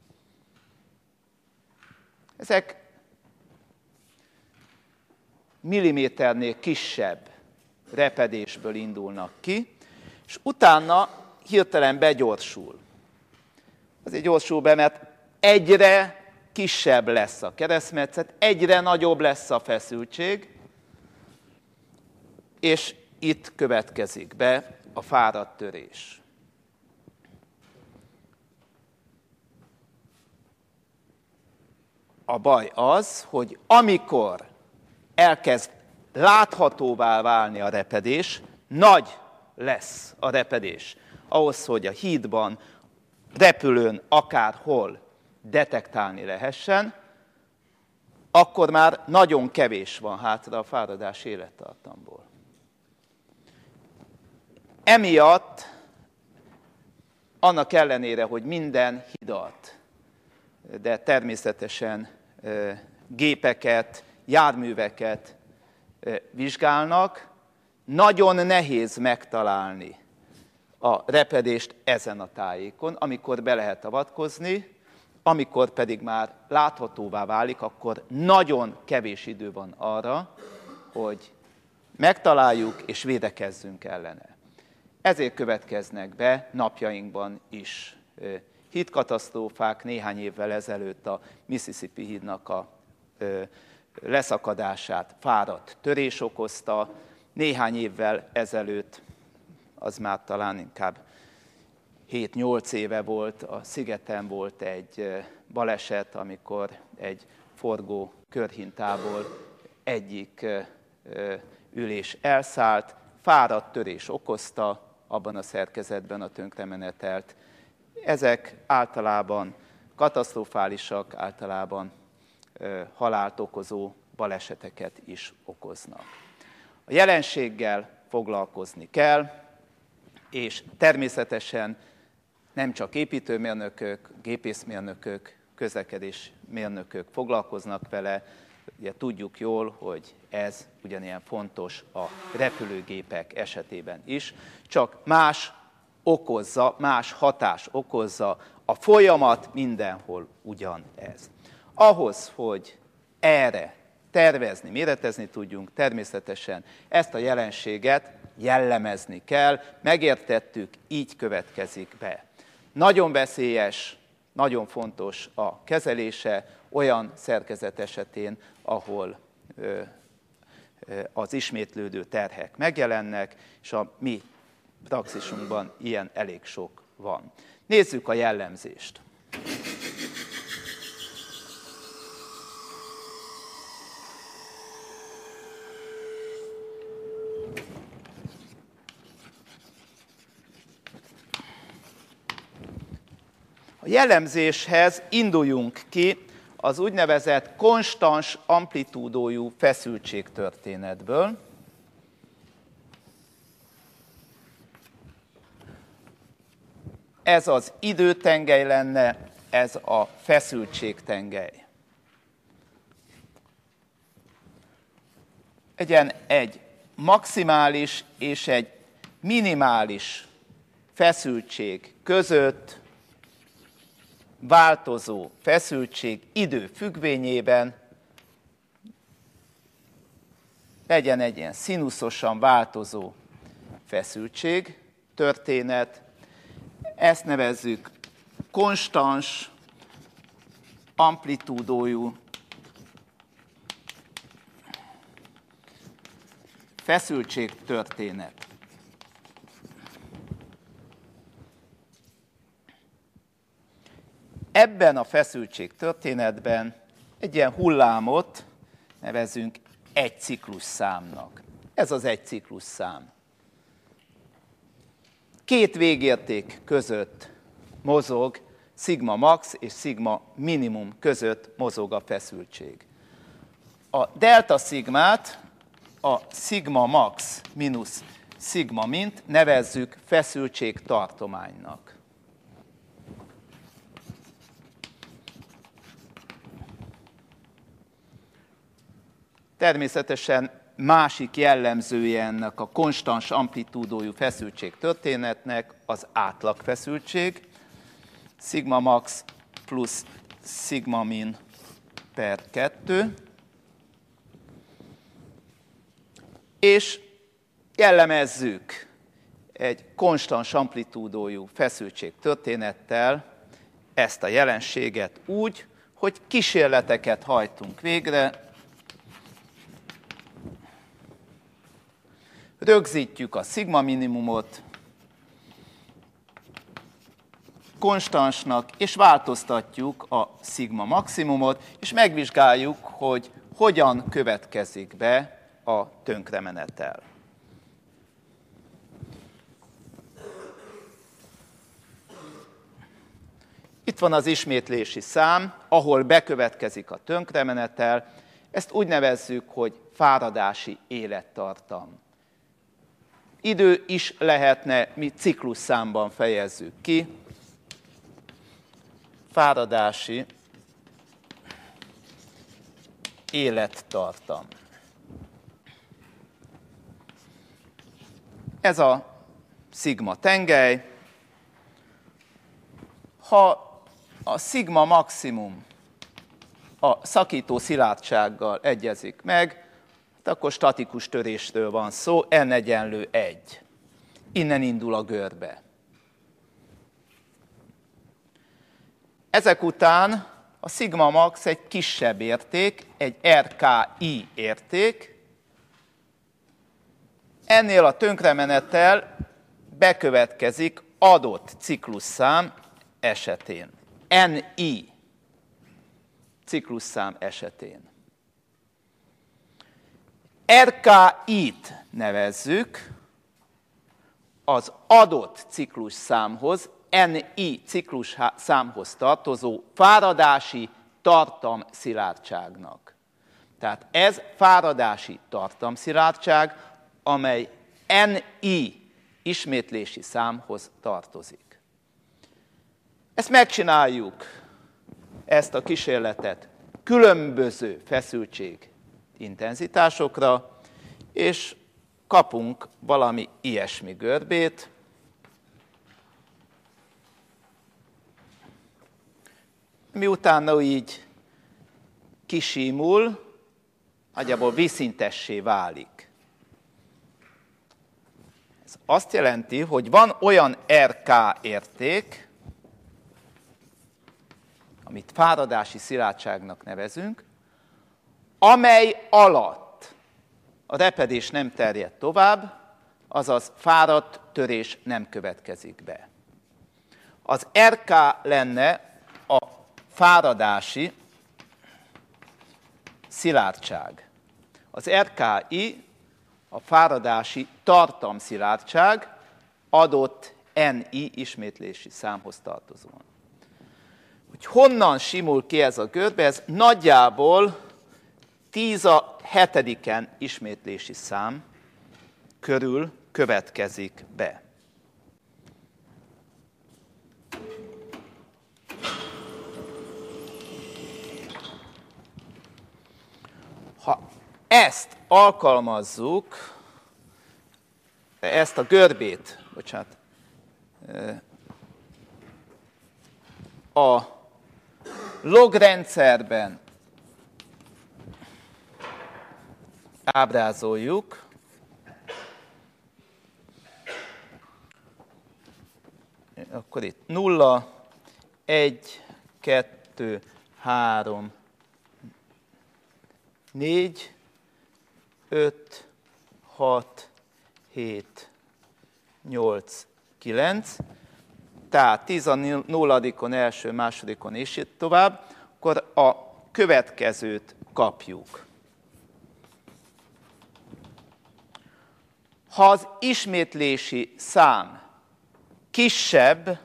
Ezek milliméternél kisebb repedésből indulnak ki, és utána hirtelen begyorsul. Azért gyorsul be, mert egyre kisebb lesz a keresztmetszet, egyre nagyobb lesz a feszültség, és itt következik be a fáradt törés. A baj az, hogy amikor elkezd láthatóvá válni a repedés, nagy lesz a repedés. Ahhoz, hogy a hídban, repülőn, akárhol detektálni lehessen, akkor már nagyon kevés van hátra a fáradás élettartamból. Emiatt, annak ellenére, hogy minden hidat, de természetesen gépeket, járműveket vizsgálnak, nagyon nehéz megtalálni a repedést ezen a tájékon, amikor be lehet avatkozni, amikor pedig már láthatóvá válik, akkor nagyon kevés idő van arra, hogy megtaláljuk és védekezzünk ellene. Ezért következnek be napjainkban is hídkatasztrófák. Néhány évvel ezelőtt a Mississippi hídnak a leszakadását fáradt törés okozta. Néhány évvel ezelőtt, az már talán inkább 7-8 éve volt, a szigeten volt egy baleset, amikor egy forgó körhintából egyik ülés elszállt, fáradt törés okozta abban a szerkezetben a tönkremenetelt. Ezek általában katasztrofálisak, általában halált okozó baleseteket is okoznak. A jelenséggel foglalkozni kell, és természetesen nem csak építőmérnökök, gépészmérnökök, közlekedésmérnökök foglalkoznak vele. Ugye tudjuk jól, hogy ez ugyanilyen fontos a repülőgépek esetében is, csak más okozza, más hatás okozza, a folyamat mindenhol ugyanez. Ahhoz, hogy erre tervezni, méretezni tudjunk, természetesen ezt a jelenséget jellemezni kell, megértettük, így következik be. Nagyon veszélyes, nagyon fontos a kezelése olyan szerkezet esetén, ahol az ismétlődő terhek megjelennek, és a mi praxisunkban ilyen elég sok van. Nézzük a jellemzést. A jellemzéshez induljunk ki az úgynevezett konstans amplitúdójú feszültségtörténetből. Ez az időtengely lenne, ez a feszültségtengely. Legyen egy maximális és egy minimális feszültség között változó feszültség idő függvényében, legyen egy ilyen színuszosan változó feszültség történet. Ezt nevezzük konstans amplitúdójú feszültségtörténet. Ebben a feszültségtörténetben egy ilyen hullámot nevezünk egy ciklusszámnak. Ez az egy ciklusszám. Két végérték között mozog, szigma max és szigma minimum között mozog a feszültség. A delta szigmát, a szigma max mínusz szigma mint nevezzük feszültségtartománynak. Természetesen másik jellemzője ennek a konstans amplitúdójú feszültségtörténetnek az átlagfeszültség, szigma max plusz szigma min per 2, és jellemezzük egy konstans amplitúdójú feszültségtörténettel ezt a jelenséget úgy, hogy kísérleteket hajtunk végre, rögzítjük a szigma minimumot konstansnak, és változtatjuk a szigma maximumot, és megvizsgáljuk, hogy hogyan következik be a tönkremenetel. Itt van az ismétlési szám, ahol bekövetkezik a tönkremenetel. Ezt úgy nevezzük, hogy fáradási élettartam. Idő is lehetne, mi ciklusszámban fejezzük ki. Fáradási élettartam. Ez a szigma tengely. Ha a szigma maximum a szakító szilárdsággal egyezik meg, akkor statikus törésről van szó, n egyenlő 1. Innen indul a görbe. Ezek után a szigma max egy kisebb érték, egy RKI érték. Ennél a tönkremenettel bekövetkezik adott ciklusszám esetén. NI ciklusszám esetén. RKI-t nevezzük az adott ciklusszámhoz, NI ciklusszámhoz tartozó fáradási tartamszilárdságnak. Tehát ez fáradási tartamszilárdság, amely NI ismétlési számhoz tartozik. Ezt megcsináljuk, ezt a kísérletet különböző feszültség intenzitásokra, és kapunk valami ilyesmi görbét. Miután így kisímul, nagyjából vízszintessé válik. Ez azt jelenti, hogy van olyan RK érték, amit fáradási szilárdságnak nevezünk, amely alatt a repedés nem terjed tovább, azaz fáradt törés nem következik be. Az RK lenne a fáradási szilárdság. Az RKI a fáradási tartamszilárdság adott NI ismétlési számhoz tartozóan. Hogy honnan simul ki ez a görbe, ez nagyjából 10⁷ ismétlési szám körül következik be. Ha ezt alkalmazzuk, ezt a görbét, a logrendszerben ábrázoljuk, akkor itt 0, 1, 2, 3, 4, 5, 6, 7, 8, 9, tehát 10 a nulladikon, első, másodikon és itt tovább, akkor a következőt kapjuk. Ha az ismétlési szám kisebb,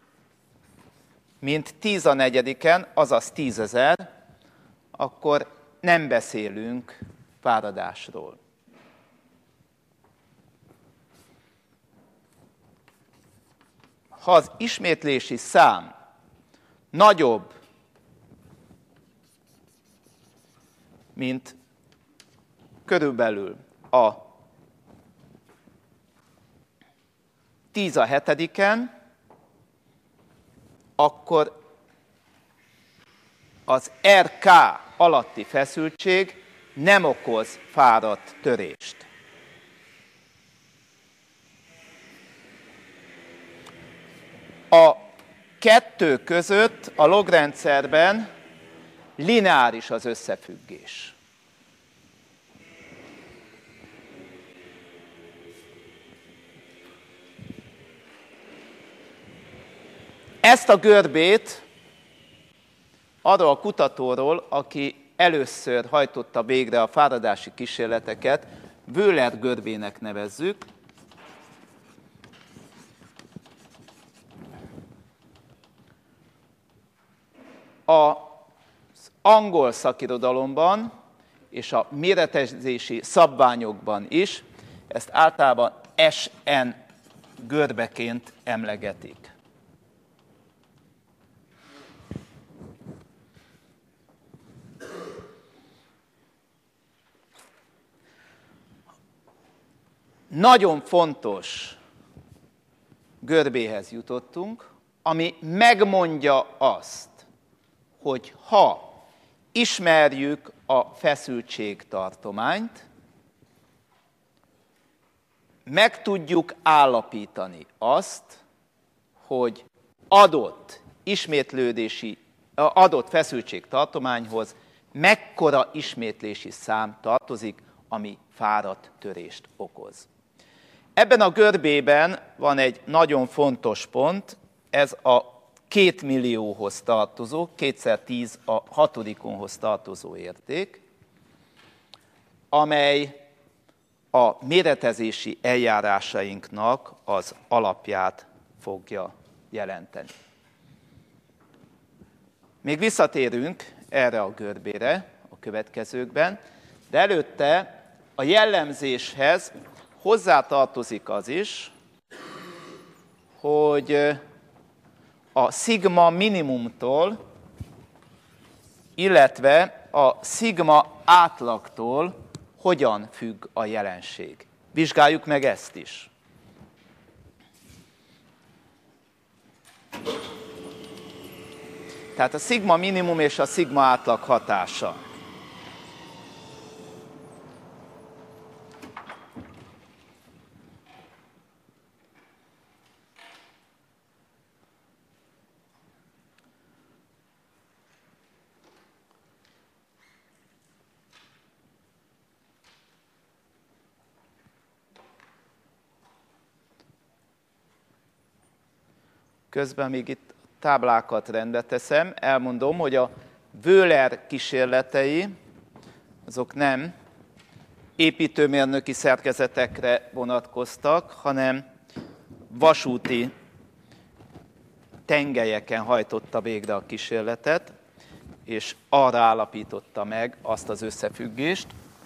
mint 10⁴, azaz 10 000, akkor nem beszélünk fáradásról. Ha az ismétlési szám nagyobb, mint körülbelül a 10⁷, akkor az RK alatti feszültség nem okoz fáradt törést. A kettő között a logrendszerben lineáris az összefüggés. Ezt a görbét arról a kutatóról, aki először hajtotta végre a fáradási kísérleteket, Wöhler görbének nevezzük. Az angol szakirodalomban és a méretezési szabványokban is ezt általában SN görbeként emlegetik. Nagyon fontos görbéhez jutottunk, ami megmondja azt, hogy ha ismerjük a feszültségtartományt, meg tudjuk állapítani azt, hogy adott feszültségtartományhoz mekkora ismétlési szám tartozik, ami fáradt törést okoz. Ebben a görbében van egy nagyon fontos pont, ez a 2 millióhoz tartozó, 2×10⁶ tartozó érték, amely a méretezési eljárásainknak az alapját fogja jelenteni. Még visszatérünk erre a görbére a következőkben, de előtte a jellemzéshez hozzátartozik az is, hogy a szigma minimumtól, illetve a szigma átlagtól hogyan függ a jelenség. Vizsgáljuk meg ezt is. Tehát a szigma minimum és a szigma átlag hatása. Közben még itt táblákat rendbe teszem, elmondom, hogy a Wöhler kísérletei, azok nem építőmérnöki szerkezetekre vonatkoztak, hanem vasúti tengelyeken hajtotta végre a kísérletet, és arra állapította meg azt az összefüggést,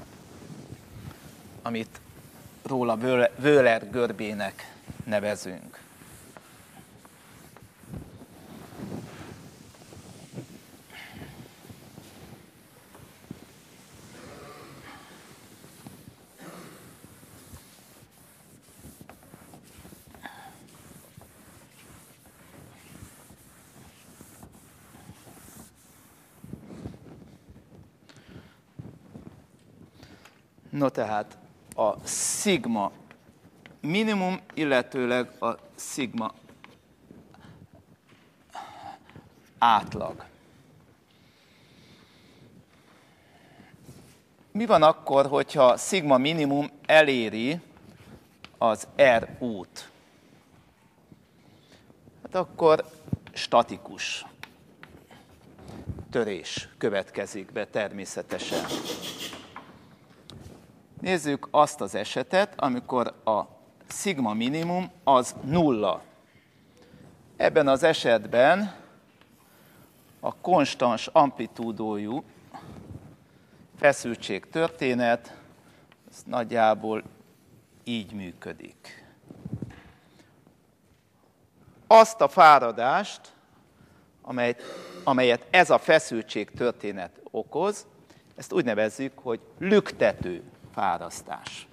amit róla Wöhler görbének nevezünk. No tehát a szigma minimum, illetőleg a szigma átlag. Mi van akkor, hogyha szigma minimum eléri az RU-t? Hát akkor statikus törés következik be természetesen. Nézzük azt az esetet, amikor a szigma minimum az 0. Ebben az esetben a konstans amplitúdójú feszültség történet az nagyjából így működik. Azt a fáradást, amelyet ez a feszültség történet okoz, ezt úgy nevezzük, hogy lüktető fárasztás.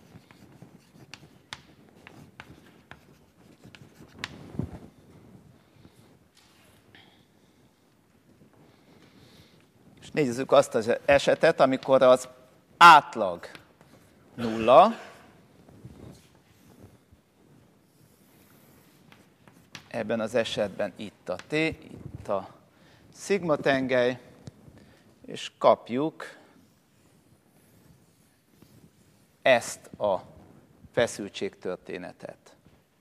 És nézzük azt az esetet, amikor az átlag 0, ebben az esetben itt a T, itt a szigma tengely, és kapjuk ezt a feszültségtörténetet.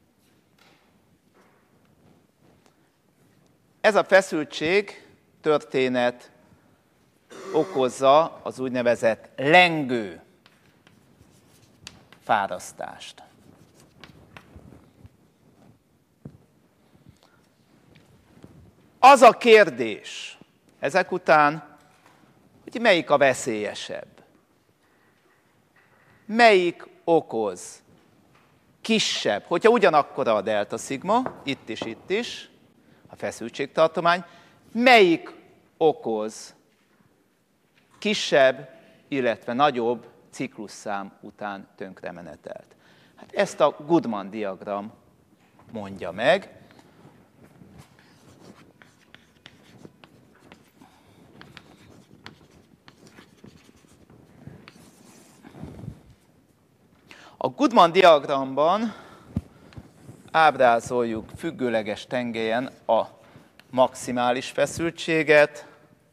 Ez a feszültség történet okozza az úgynevezett lengő fárasztást. Az a kérdés ezek után, hogy melyik a veszélyesebb? Melyik okoz kisebb, hogyha ugyanakkora a delta szigma, itt is, a feszültségtartomány, melyik okoz kisebb, illetve nagyobb ciklusszám után tönkremenetelt? Hát ezt a Goodman-diagram mondja meg. A Goodman-diagramban ábrázoljuk függőleges tengelyen a maximális feszültséget,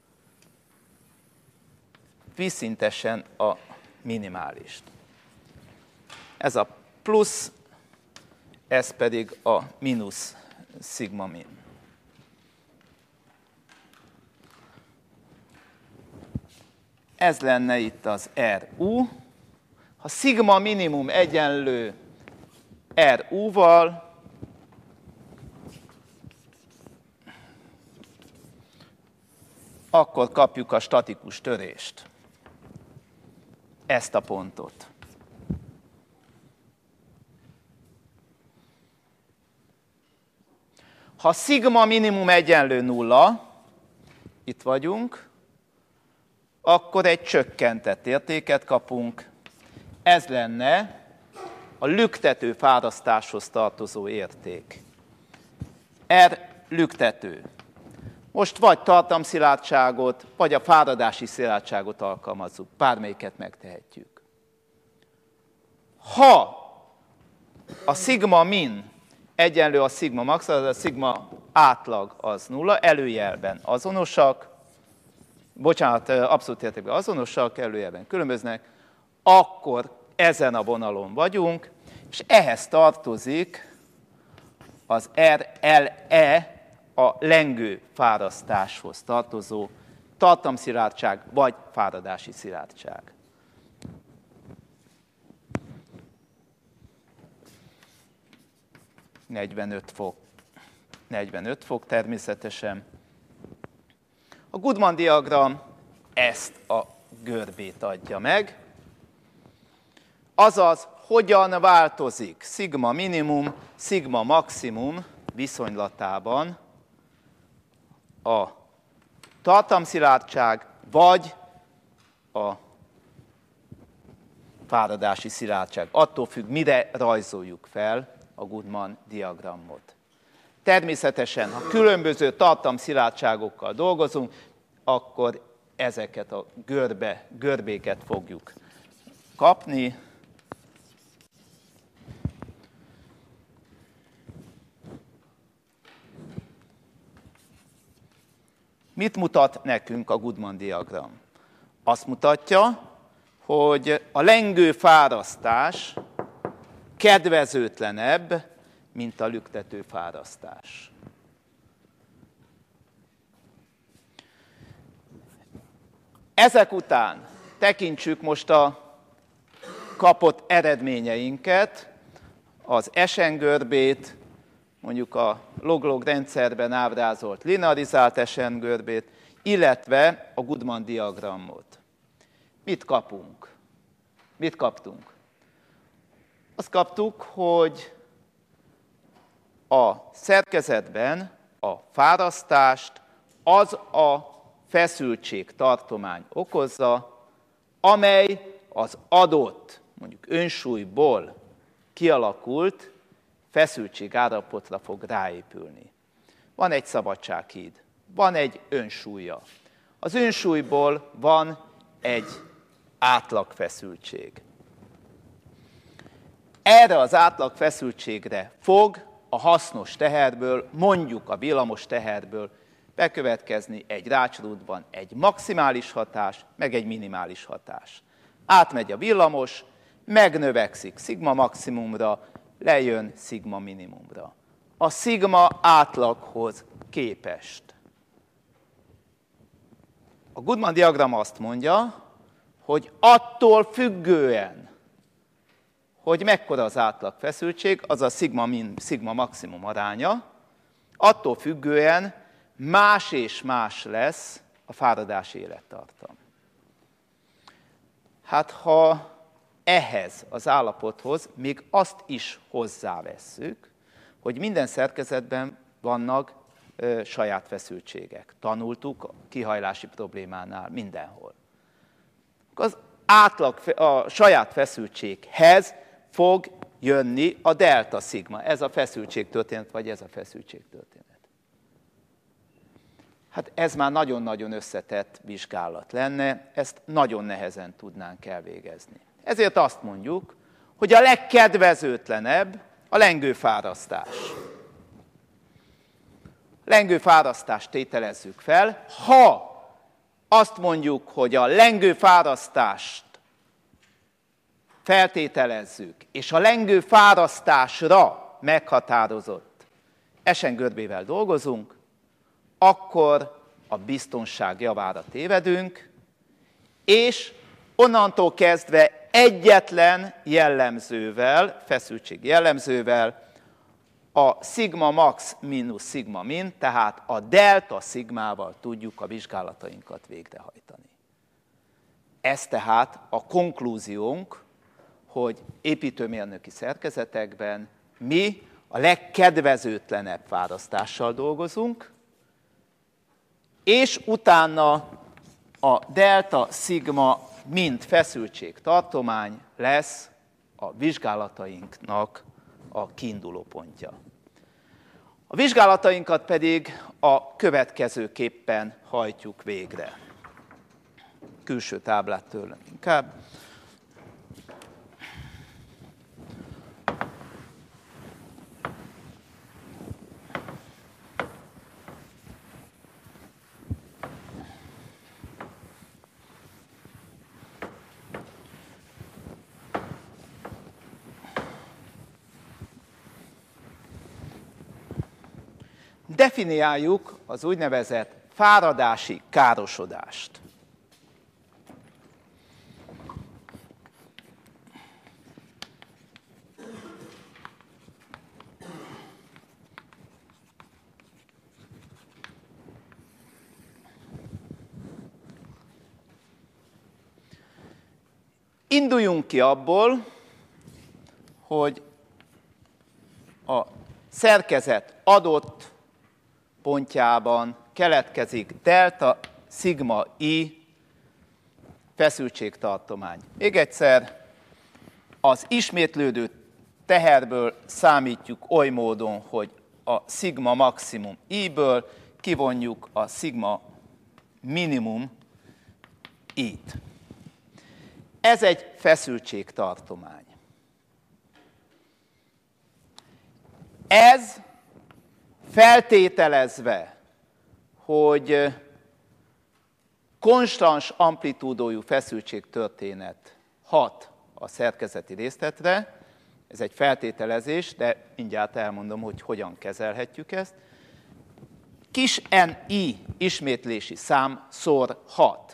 vízszintesen a minimálist. Ez a plusz, ez pedig a mínusz szigma min. Ez lenne itt az RU. Ha szigma minimum egyenlő RU-val, akkor kapjuk a statikus törést. Ezt a pontot. Ha szigma minimum egyenlő 0, itt vagyunk, akkor egy csökkentett értéket kapunk. Ez lenne a lüktető fárasztáshoz tartozó érték. R lüktető. Most vagy tartamszilárdságot, vagy a fáradási szilárdságot alkalmazzuk. Bármelyiket megtehetjük. Ha a szigma min egyenlő a szigma max, az a szigma átlag az 0, előjelben azonosak, abszolút értékben azonosak, előjelben különböznek, akkor ezen a vonalon vagyunk, és ehhez tartozik az RLE, a lengő fárasztáshoz tartozó tartamszilárdság vagy fáradási szilárdság. ...45 fok természetesen. A Goodman-diagram ezt a görbét adja meg. Azaz, hogyan változik szigma minimum, szigma maximum viszonylatában a tartamszilárdság vagy a fáradási szilárdság. Attól függ, mire rajzoljuk fel a Goodman-diagramot. Természetesen, ha különböző tartamszilárdságokkal dolgozunk, akkor ezeket a görbéket fogjuk kapni. Mit mutat nekünk a Goodman-diagram? Azt mutatja, hogy a lengő fárasztás kedvezőtlenebb, mint a lüktető fárasztás. Ezek után tekintsük most a kapott eredményeinket, az SN-görbét, mondjuk a log-log rendszerben ábrázolt linearizált SN-görbét, illetve a Goodman-diagramot. Mit kapunk? Mit kaptunk? Azt kaptuk, hogy a szerkezetben a fárasztást az a feszültségtartomány okozza, amely az adott, mondjuk önsúlyból kialakult feszültségállapotra fog ráépülni. Van egy szabadsághíd, van egy önsúlya. Az önsúlyból van egy átlagfeszültség. Erre az átlagfeszültségre fog a hasznos teherből, mondjuk a villamos teherből bekövetkezni egy rácsrúdban egy maximális hatás, meg egy minimális hatás. Átmegy a villamos, megnövekszik szigma maximumra, lejön szigma minimumra. A szigma átlaghoz képest. A Goodman-diagram azt mondja, hogy attól függően, hogy mekkora az átlagfeszültség, az a szigma maximum aránya, attól függően más és más lesz a fáradási élettartam. Hát ha ehhez az állapothoz még azt is hozzávesszük, hogy minden szerkezetben vannak saját feszültségek. Tanultuk a kihajlási problémánál mindenhol. A saját feszültséghez fog jönni a delta szigma. Ez a feszültségtörténet, vagy ez a feszültségtörténet. Hát ez már nagyon-nagyon összetett vizsgálat lenne, ezt nagyon nehezen tudnánk elvégezni. Ezért azt mondjuk, hogy a legkedvezőtlenebb a lengőfárasztás. Lengőfárasztást tételezzük fel. Ha azt mondjuk, hogy a lengőfárasztást feltételezzük, és a lengőfárasztásra meghatározott SN-görbével dolgozunk, akkor a biztonság javára tévedünk, és onnantól kezdve egyetlen jellemzővel, feszültség jellemzővel, a szigma max mínusz szigma min, tehát a delta szigmával tudjuk a vizsgálatainkat végrehajtani. Ez tehát a konklúziónk, hogy építőmérnöki szerkezetekben mi a legkedvezőtlenebb fárasztással dolgozunk, és utána a delta szigma mint feszültségtartomány lesz a vizsgálatainknak a kiinduló pontja. A vizsgálatainkat pedig a következőképpen hajtjuk végre. Külső táblát tőlem inkább. Definiáljuk az úgynevezett fáradási károsodást. Induljunk ki abból, hogy a szerkezet adott pontjában keletkezik delta szigma i feszültségtartomány. Még egyszer, az ismétlődő teherből számítjuk oly módon, hogy a szigma maximum i-ből kivonjuk a szigma minimum i-t. Ez egy feszültségtartomány. Ez feltételezve, hogy konstans amplitúdójú feszültségtörténet hat a szerkezeti részletre, ez egy feltételezés, de mindjárt elmondom, hogy hogyan kezelhetjük ezt. Kis ni ismétlési szám szor 6.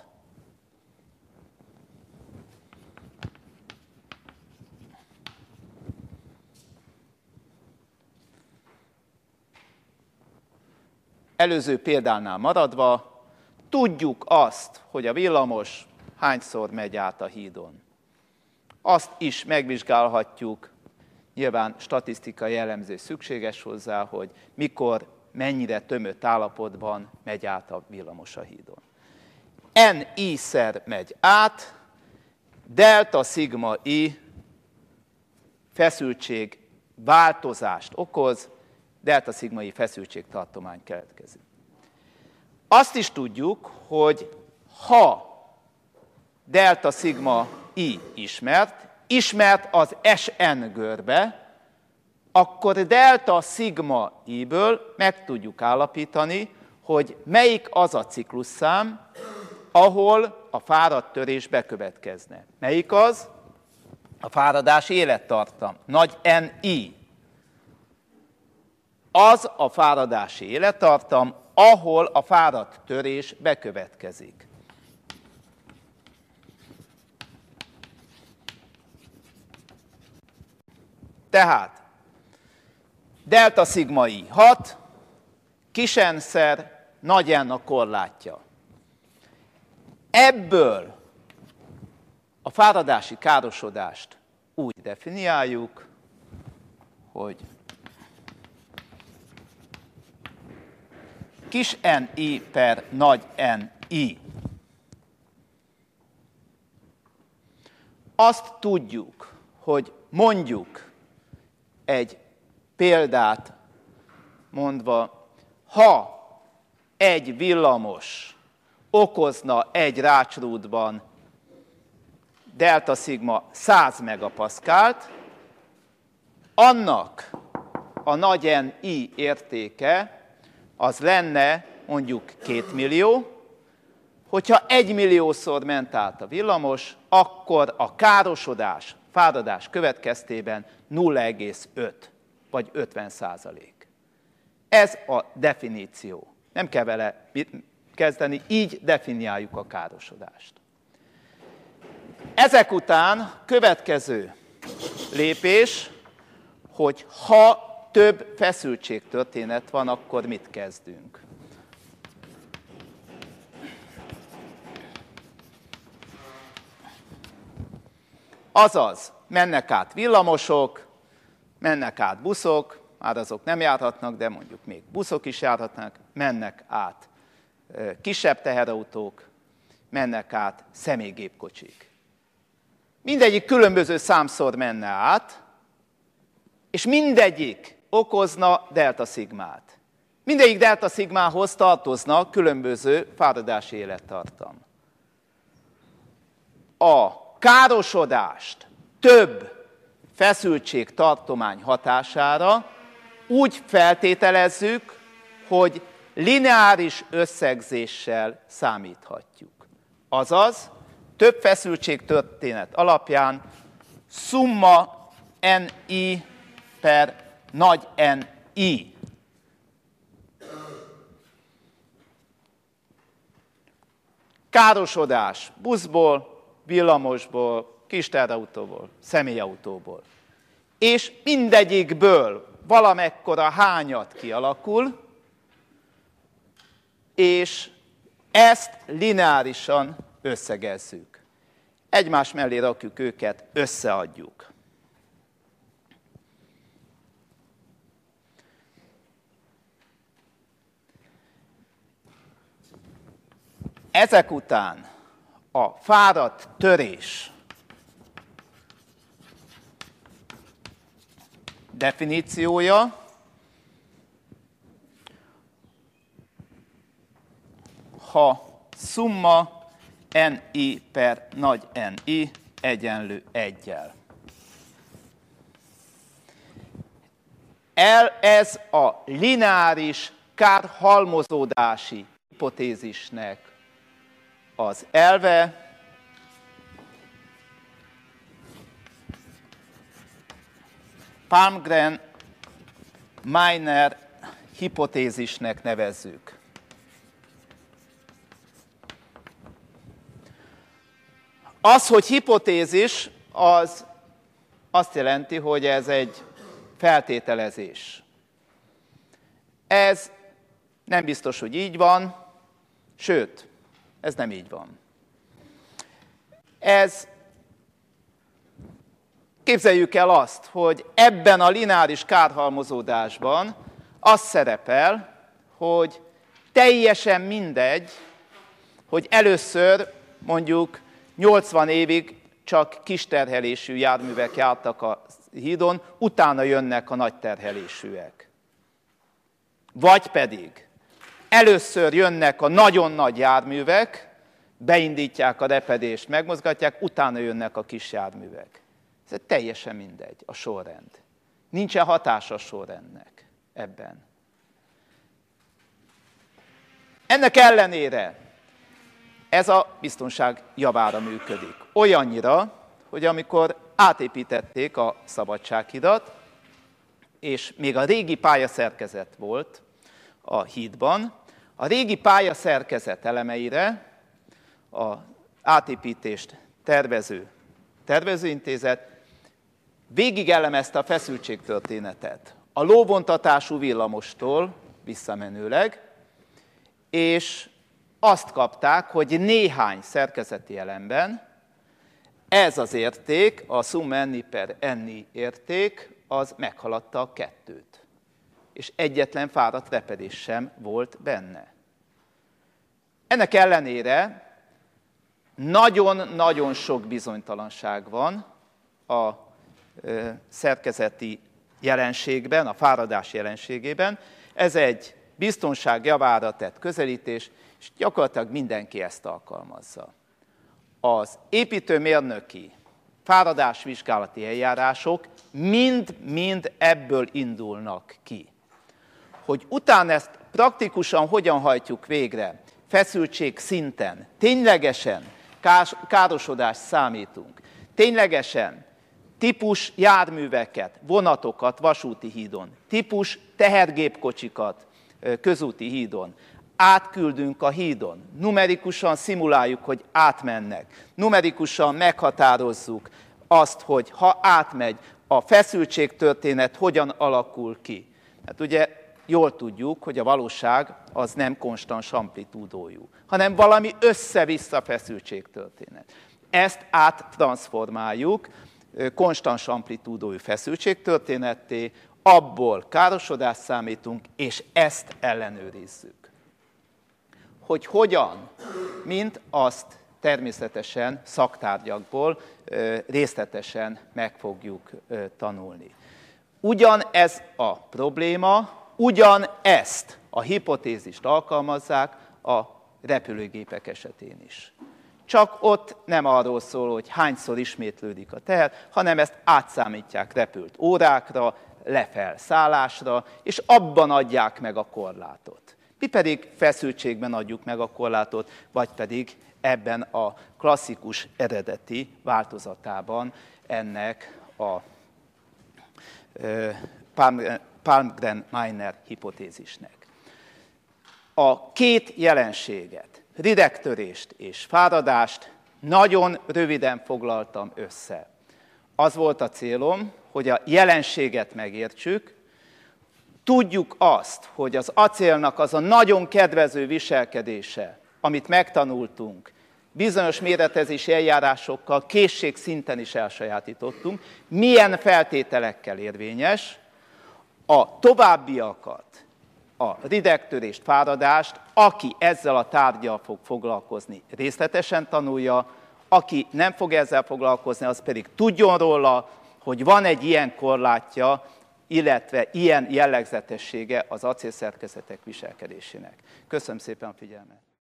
Előző példánál maradva, tudjuk azt, hogy a villamos hányszor megy át a hídon. Azt is megvizsgálhatjuk, nyilván statisztikai elemzés szükséges hozzá, hogy mikor, mennyire tömött állapotban megy át a villamos a hídon. Ni-szer megy át, delta szigma i feszültség változást okoz, delta szigmai feszültségtartomány keletkezik. Azt is tudjuk, hogy ha delta szigma i ismert az Sn görbe, akkor delta szigma i-ből meg tudjuk állapítani, hogy melyik az a ciklusszám, ahol a fáradt törés bekövetkezne. Melyik az? A fáradás élettartam, nagy Ni. Az a fáradási élettartam, ahol a fáradt törés bekövetkezik. Tehát delta szigma i 6, kis n-szer, nagy N a korlátja. Ebből a fáradási károsodást úgy definiáljuk, hogy kis ni per nagy Ni. Azt tudjuk, hogy mondjuk egy példát mondva, ha egy villamos okozna egy rácsrúdban delta szigma 100 megapaszkált, annak a nagy Ni értéke az lenne mondjuk 2 millió, hogyha 1 milliószor ment át a villamos, akkor a károsodás, fáradás következtében 0,5 vagy 50%. Ez a definíció. Nem kell vele kezdeni, így definiáljuk a károsodást. Ezek után következő lépés, hogy ha több feszültségtörténet van, akkor mit kezdünk? Azaz, mennek át villamosok, mennek át buszok, már azok nem járhatnak, de mondjuk még buszok is járhatnak, mennek át kisebb teherautók, mennek át személygépkocsik. Mindegyik különböző számszor menne át, és mindegyik okozna delta szigmát. Mindegyik delta szigmához tartozna különböző fáradási élettartam. A károsodást több feszültségtartomány hatására úgy feltételezzük, hogy lineáris összegzéssel számíthatjuk. Azaz, több feszültségtörténet alapján szumma NI per nagy NI. Károsodás buszból, villamosból, kis teherautóból, személyautóból. És mindegyikből valamekkora hányad kialakul, és ezt lineárisan összegezzük. Egymás mellé rakjuk őket, összeadjuk. Ezek után a fáradt törés definíciója ha szumma NI per nagy NI egyenlő 1-jel. Ez a lineáris kárhalmozódási hipotézisnek az elve, Palmgren-Meiner hipotézisnek nevezzük. Az, hogy hipotézis, az azt jelenti, hogy ez egy feltételezés. Ez nem biztos, hogy így van, sőt, ez nem így van. Képzeljük el azt, hogy ebben a lineáris kárhalmozódásban az szerepel, hogy teljesen mindegy, hogy először mondjuk 80 évig csak kis terhelésű járművek jártak a hídon, utána jönnek a nagy terhelésűek. Vagy pedig először jönnek a nagyon nagy járművek, beindítják a repedést, megmozgatják, utána jönnek a kis járművek. Ez teljesen mindegy, a sorrend. Nincsen hatása a sorrendnek ebben. Ennek ellenére ez a biztonság javára működik. Olyannyira, hogy amikor átépítették a Szabadsághidat, és még a régi pályaszerkezet volt a hídban, a régi pályaszerkezet elemeire az átépítést tervező tervezőintézet végig elemezte a feszültségtörténetet. A lóvontatású villamostól visszamenőleg, és azt kapták, hogy néhány szerkezeti elemben ez az érték, a szumma NI per NI érték, az meghaladta a 2-t. És egyetlen fáradt repedés sem volt benne. Ennek ellenére nagyon-nagyon sok bizonytalanság van a szerkezeti jelenségben, a fáradás jelenségében. Ez egy biztonság javára tett közelítés, és gyakorlatilag mindenki ezt alkalmazza. Az építőmérnöki fáradásvizsgálati eljárások mind ebből indulnak ki. Hogy utána ezt praktikusan hogyan hajtjuk végre, feszültség szinten, ténylegesen károsodást számítunk, ténylegesen típus járműveket, vonatokat vasúti hídon, típus tehergépkocsikat közúti hídon, átküldünk a hídon, numerikusan szimuláljuk, hogy átmennek, numerikusan meghatározzuk azt, hogy ha átmegy, a feszültségtörténet hogyan alakul ki. Hát ugye jól tudjuk, hogy a valóság az nem konstans amplitúdójú, hanem valami össze-vissza feszültségtörténet. Ezt áttranszformáljuk konstans amplitúdójú feszültségtörténetté abból károsodást számítunk, és ezt ellenőrizzük. Hogy hogyan, mint azt természetesen szaktárgyakból részletesen meg fogjuk tanulni. Ugyanez a probléma, ugyanezt a hipotézist alkalmazzák a repülőgépek esetén is. Csak ott nem arról szól, hogy hányszor ismétlődik a teher, hanem ezt átszámítják repült órákra, lefelszállásra, és abban adják meg a korlátot. Mi pedig feszültségben adjuk meg a korlátot, vagy pedig ebben a klasszikus eredeti változatában ennek a Palmgren-Meitner hipotézisnek. A két jelenséget, ridegtörést és fáradást nagyon röviden foglaltam össze. Az volt a célom, hogy a jelenséget megértsük, tudjuk azt, hogy az acélnak az a nagyon kedvező viselkedése, amit megtanultunk, bizonyos méretezési eljárásokkal készségszinten is elsajátítottunk, milyen feltételekkel érvényes, a továbbiakat, a ridegtörést, fáradást, aki ezzel a tárggyal fog foglalkozni, részletesen tanulja, aki nem fog ezzel foglalkozni, az pedig tudjon róla, hogy van egy ilyen korlátja, illetve ilyen jellegzetessége az acélszerkezetek viselkedésének. Köszönöm szépen a figyelmet!